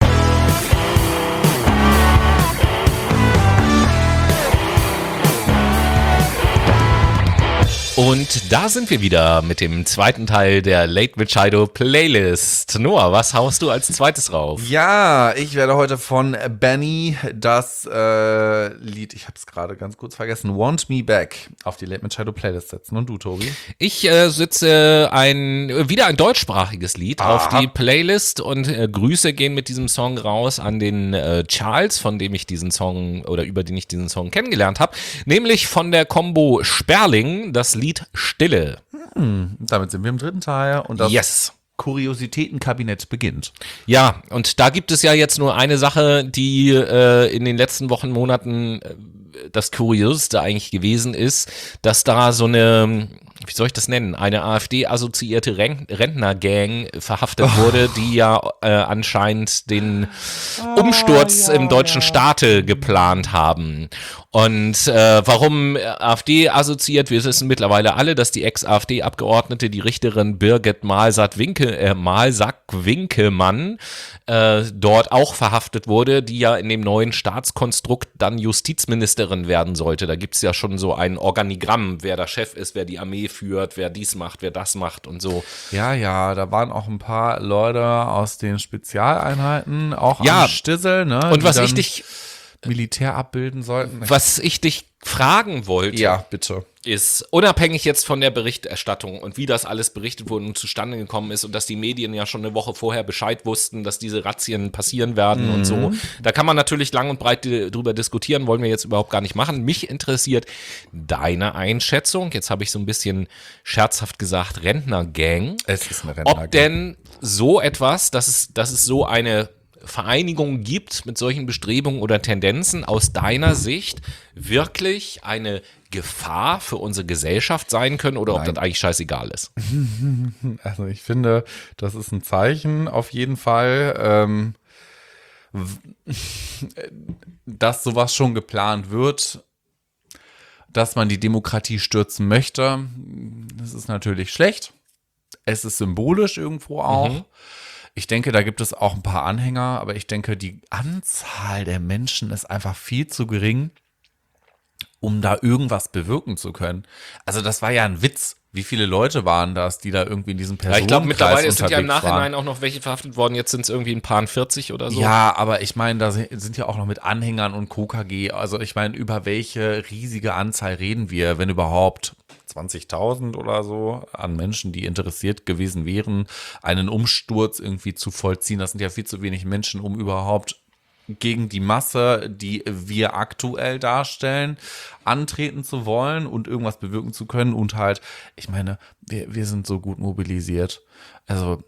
Und da sind wir wieder mit dem zweiten Teil der Late Machado Playlist. Noah, was haust du als zweites rauf? Ja, ich werde heute von Benny das äh, Lied, ich habe es gerade ganz kurz vergessen, Want Me Back auf die Late Machado Playlist setzen. Und du, Tobi? Ich äh, sitze ein wieder ein deutschsprachiges Lied Aha. auf die Playlist und äh, Grüße gehen mit diesem Song raus an den äh, Charles, von dem ich diesen Song oder über den ich diesen Song kennengelernt habe, nämlich von der Combo Sperling, das Lied Stille. Damit sind wir im dritten Teil und das Yes. Kuriositätenkabinett beginnt. Ja, und da gibt es ja jetzt nur eine Sache, die äh, in den letzten Wochen, Monaten äh, das Kurioseste eigentlich gewesen ist, dass da so eine, wie soll ich das nennen, eine AfD-assoziierte Ren- Rentnergang verhaftet wurde, die ja äh, anscheinend den Umsturz ja, im deutschen ja. Staate geplant haben. Und äh, warum AfD assoziiert? Wir wissen mittlerweile alle, dass die Ex-AfD-Abgeordnete, die Richterin Birgit Malsack-Winke, äh, Malsack-Winkemann, äh, dort auch verhaftet wurde, die ja in dem neuen Staatskonstrukt dann Justizministerin werden sollte. Da gibt's ja schon so ein Organigramm, wer der Chef ist, wer die Armee führt, wer dies macht, wer das macht und so. Ja, ja, da waren auch ein paar Leute aus den Spezialeinheiten, auch Ja. am Stissel, ne? Und die was dann ich dich, Militär abbilden sollten. was ich dich fragen wollte, Ja, bitte. ist, unabhängig jetzt von der Berichterstattung und wie das alles berichtet wurde und zustande gekommen ist und dass die Medien ja schon eine Woche vorher Bescheid wussten, dass diese Razzien passieren werden und so. Da kann man natürlich lang und breit di- drüber diskutieren, wollen wir jetzt überhaupt gar nicht machen. Mich interessiert deine Einschätzung. Jetzt habe ich so ein bisschen scherzhaft gesagt, Rentnergang. Es ist eine Rentnergang. Ob denn so etwas, dass es, dass es so eine Vereinigung gibt mit solchen Bestrebungen oder Tendenzen aus deiner Sicht wirklich eine Gefahr für unsere Gesellschaft sein können oder ob Nein. das eigentlich scheißegal ist? Also ich finde, das ist ein Zeichen auf jeden Fall, ähm, w- dass sowas schon geplant wird, dass man die Demokratie stürzen möchte. Das ist natürlich schlecht. Es ist symbolisch irgendwo auch. Ich denke, da gibt es auch ein paar Anhänger, aber ich denke, die Anzahl der Menschen ist einfach viel zu gering, um da irgendwas bewirken zu können. Also das war ja ein Witz. Wie viele Leute waren das, die da irgendwie in diesem Ja, Personenkreis ich glaube, mittlerweile sind ja im unterwegs Nachhinein waren? auch noch welche verhaftet worden. Jetzt sind es irgendwie ein paar vierzig oder so. Ja, aber ich meine, da sind sind ja auch noch mit Anhängern und Co. K G. Also ich meine, über welche riesige Anzahl reden wir, wenn überhaupt zwanzigtausend oder so an Menschen, die interessiert gewesen wären, einen Umsturz irgendwie zu vollziehen. Das sind ja viel zu wenig Menschen, um überhaupt gegen die Masse, die wir aktuell darstellen, antreten zu wollen und irgendwas bewirken zu können. Und halt, ich meine, wir, wir sind so gut mobilisiert. Also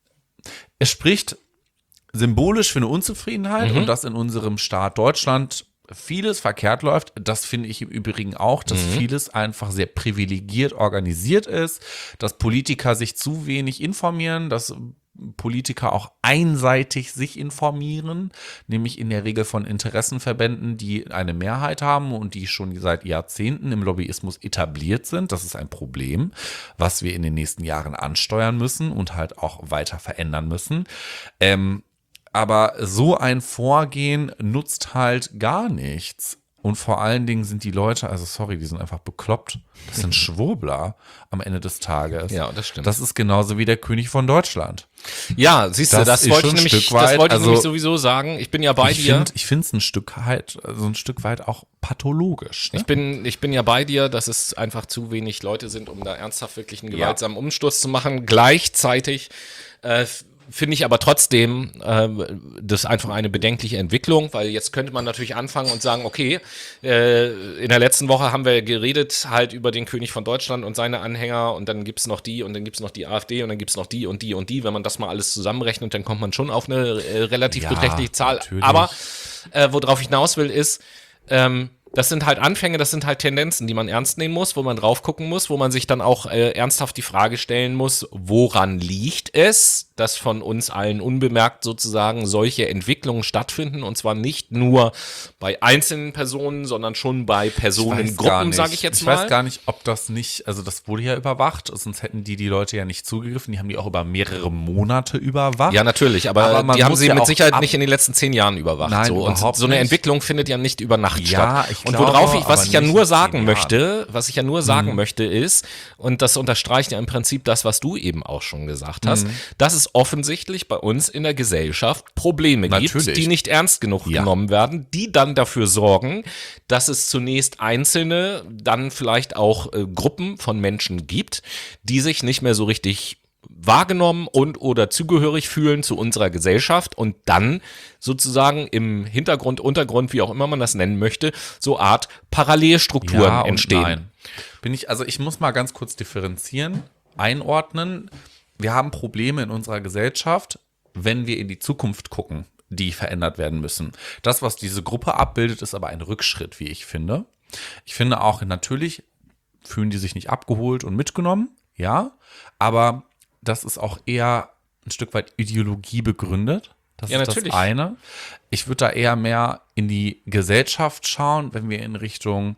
es spricht symbolisch für eine Unzufriedenheit Mhm. und dass in unserem Staat Deutschland vieles verkehrt läuft. Das finde ich im Übrigen auch, dass Mhm. vieles einfach sehr privilegiert organisiert ist, dass Politiker sich zu wenig informieren, dass Politiker auch einseitig sich informieren, nämlich in der Regel von Interessenverbänden, die eine Mehrheit haben und die schon seit Jahrzehnten im Lobbyismus etabliert sind. Das ist ein Problem, was wir in den nächsten Jahren ansteuern müssen und halt auch weiter verändern müssen. Ähm, aber so ein Vorgehen nutzt halt gar nichts. Und vor allen Dingen sind die Leute, also sorry, die sind einfach bekloppt. Das sind Schwurbler am Ende des Tages. Ja, das stimmt. Das ist genauso wie der König von Deutschland. Ja, siehst du, Das das, ist wollte schon ich ein nämlich, Stück das weit, wollte ich also- nämlich sowieso sagen. Ich bin ja bei ich dir. Find, ich finde es ein Stück weit, so ein Stück weit auch pathologisch. Ne? Ich bin, ich bin ja bei dir, dass es einfach zu wenig Leute sind, um da ernsthaft wirklich einen gewaltsamen Umsturz zu machen. Gleichzeitig äh, finde ich aber trotzdem äh, das einfach eine bedenkliche Entwicklung, weil jetzt könnte man natürlich anfangen und sagen, okay, äh, in der letzten Woche haben wir geredet halt über den König von Deutschland und seine Anhänger und dann gibt's noch die und dann gibt's noch die AfD und dann gibt's noch die und die und die. Wenn man das mal alles zusammenrechnet, dann kommt man schon auf eine äh, relativ Ja, beträchtliche Zahl. natürlich. Aber äh, worauf ich hinaus will, ist, ähm, das sind halt Anfänge, das sind halt Tendenzen, die man ernst nehmen muss, wo man drauf gucken muss, wo man sich dann auch äh, ernsthaft die Frage stellen muss, woran liegt es, dass von uns allen unbemerkt sozusagen solche Entwicklungen stattfinden und zwar nicht nur bei einzelnen Personen, sondern schon bei Personengruppen, sage ich jetzt ich mal. Ich weiß gar nicht, ob das nicht, also das wurde ja überwacht, sonst hätten die die Leute ja nicht zugegriffen, die haben die auch über mehrere Monate überwacht. Ja, natürlich, aber, Aber man die haben muss sie ja mit auch Sicherheit ab- nicht in den letzten zehn Jahren überwacht. Nein, so. Und überhaupt so eine nicht. Entwicklung findet ja nicht über Nacht Ja, statt. ich Und glaube, worauf ich, was aber ich ja nicht nur in sagen zehn möchte, was ich ja nur sagen Mhm. möchte, ist, und das unterstreicht ja im Prinzip das, was du eben auch schon gesagt hast, Mhm. dass es offensichtlich bei uns in der Gesellschaft Probleme gibt, Natürlich. die nicht ernst genug Ja. genommen werden, die dann dafür sorgen, dass es zunächst einzelne, dann vielleicht auch äh, Gruppen von Menschen gibt, die sich nicht mehr so richtig wahrgenommen und oder zugehörig fühlen zu unserer Gesellschaft und dann sozusagen im Hintergrund, Untergrund, wie auch immer man das nennen möchte, so Art Parallelstrukturen Ja und entstehen. nein. Bin ich, also ich muss mal ganz kurz differenzieren, einordnen. Wir haben Probleme in unserer Gesellschaft, wenn wir in die Zukunft gucken, die verändert werden müssen. Das, was diese Gruppe abbildet, ist aber ein Rückschritt, wie ich finde. Ich finde auch, natürlich fühlen die sich nicht abgeholt und mitgenommen, ja, aber das ist auch eher ein Stück weit Ideologie begründet. Das Ja, ist natürlich. das eine. Ich würde da eher mehr in die Gesellschaft schauen, wenn wir in Richtung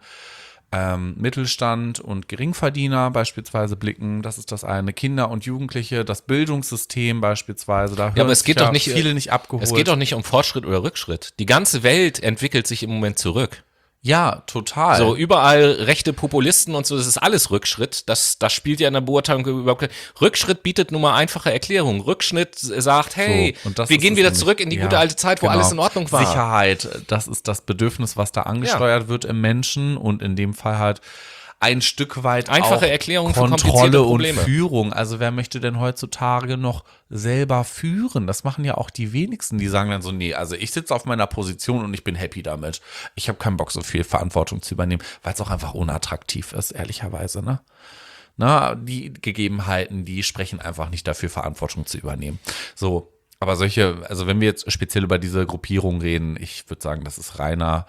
ähm, Mittelstand und Geringverdiener beispielsweise blicken. Das ist das eine. Kinder und Jugendliche, das Bildungssystem beispielsweise. Da hören Ja, aber es sich geht doch nicht, viele nicht abgeholt. es geht doch nicht um Fortschritt oder Rückschritt. Die ganze Welt entwickelt sich im Moment zurück. Ja, total. So, überall rechte Populisten und so, das ist alles Rückschritt. Das, das spielt ja in der Beurteilung überhaupt kein. Rückschritt bietet nur mal einfache Erklärungen. Rückschritt sagt, hey, So, und das wir ist gehen es wieder nämlich. zurück in die Ja, gute alte Zeit, wo genau. alles in Ordnung war. Sicherheit, das ist das Bedürfnis, was da angesteuert wird im Menschen und in dem Fall halt ein Stück weit Einfache auch Erklärung für komplizierte Kontrolle und Probleme. Führung. Also wer möchte denn heutzutage noch selber führen? Das machen ja auch die wenigsten, die sagen dann so, nee, also ich sitze auf meiner Position und ich bin happy damit. Ich habe keinen Bock, so viel Verantwortung zu übernehmen, weil es auch einfach unattraktiv ist, ehrlicherweise, ne? Na, die Gegebenheiten, die sprechen einfach nicht dafür, Verantwortung zu übernehmen. So, aber solche, also wenn wir jetzt speziell über diese Gruppierung reden, ich würde sagen, das ist reiner,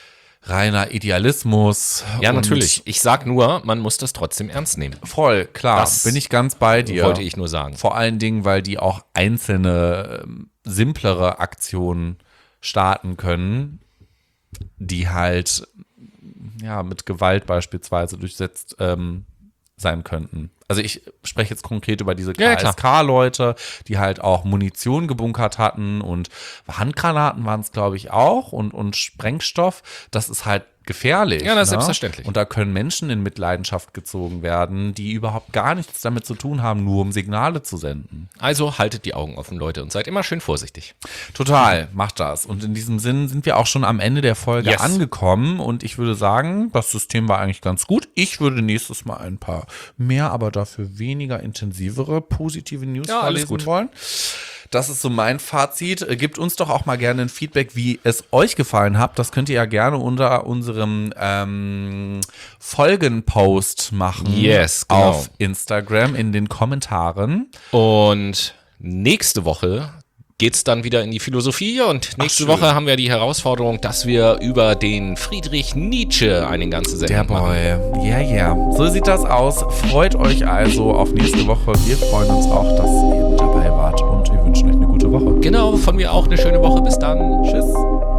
reiner Idealismus. Ja, und natürlich. Ich sag nur, man muss das trotzdem ernst nehmen. Voll, klar, Das bin ich ganz bei dir. Wollte ich nur sagen. Vor allen Dingen, weil die auch einzelne, ähm, simplere Aktionen starten können, die halt, ja, mit Gewalt beispielsweise durchsetzt ähm, sein könnten. Also ich spreche jetzt konkret über diese Ja, K ja, S K-Leute, die halt auch Munition gebunkert hatten und Handgranaten waren es, glaube ich, auch und, und Sprengstoff. Das ist halt gefährlich. Ja, das ist ne? selbstverständlich. Und da können Menschen in Mitleidenschaft gezogen werden, die überhaupt gar nichts damit zu tun haben, nur um Signale zu senden. Also haltet die Augen offen, Leute, und seid immer schön vorsichtig. Total, macht das. Und in diesem Sinn sind wir auch schon am Ende der Folge Yes. angekommen und ich würde sagen, das System war eigentlich ganz gut. Ich würde nächstes Mal ein paar mehr, aber dafür weniger intensivere positive News Ja, alles vorlesen gut. wollen. Das ist so mein Fazit. Gebt uns doch auch mal gerne ein Feedback, wie es euch gefallen hat. Das könnt ihr ja gerne unter unserem ähm, Folgenpost machen. Yes, genau. Auf Instagram in den Kommentaren. Und nächste Woche geht's dann wieder in die Philosophie und nächste schön. Woche haben wir die Herausforderung, dass wir über den Friedrich Nietzsche eine ganze Der Sendung machen. Boy. Ja, ja. So sieht das aus. Freut euch also auf nächste Woche. Wir freuen uns auch, dass ihr mit dabei wart und wir wünschen euch eine gute Woche. Genau, von mir auch eine schöne Woche. Bis dann. Tschüss.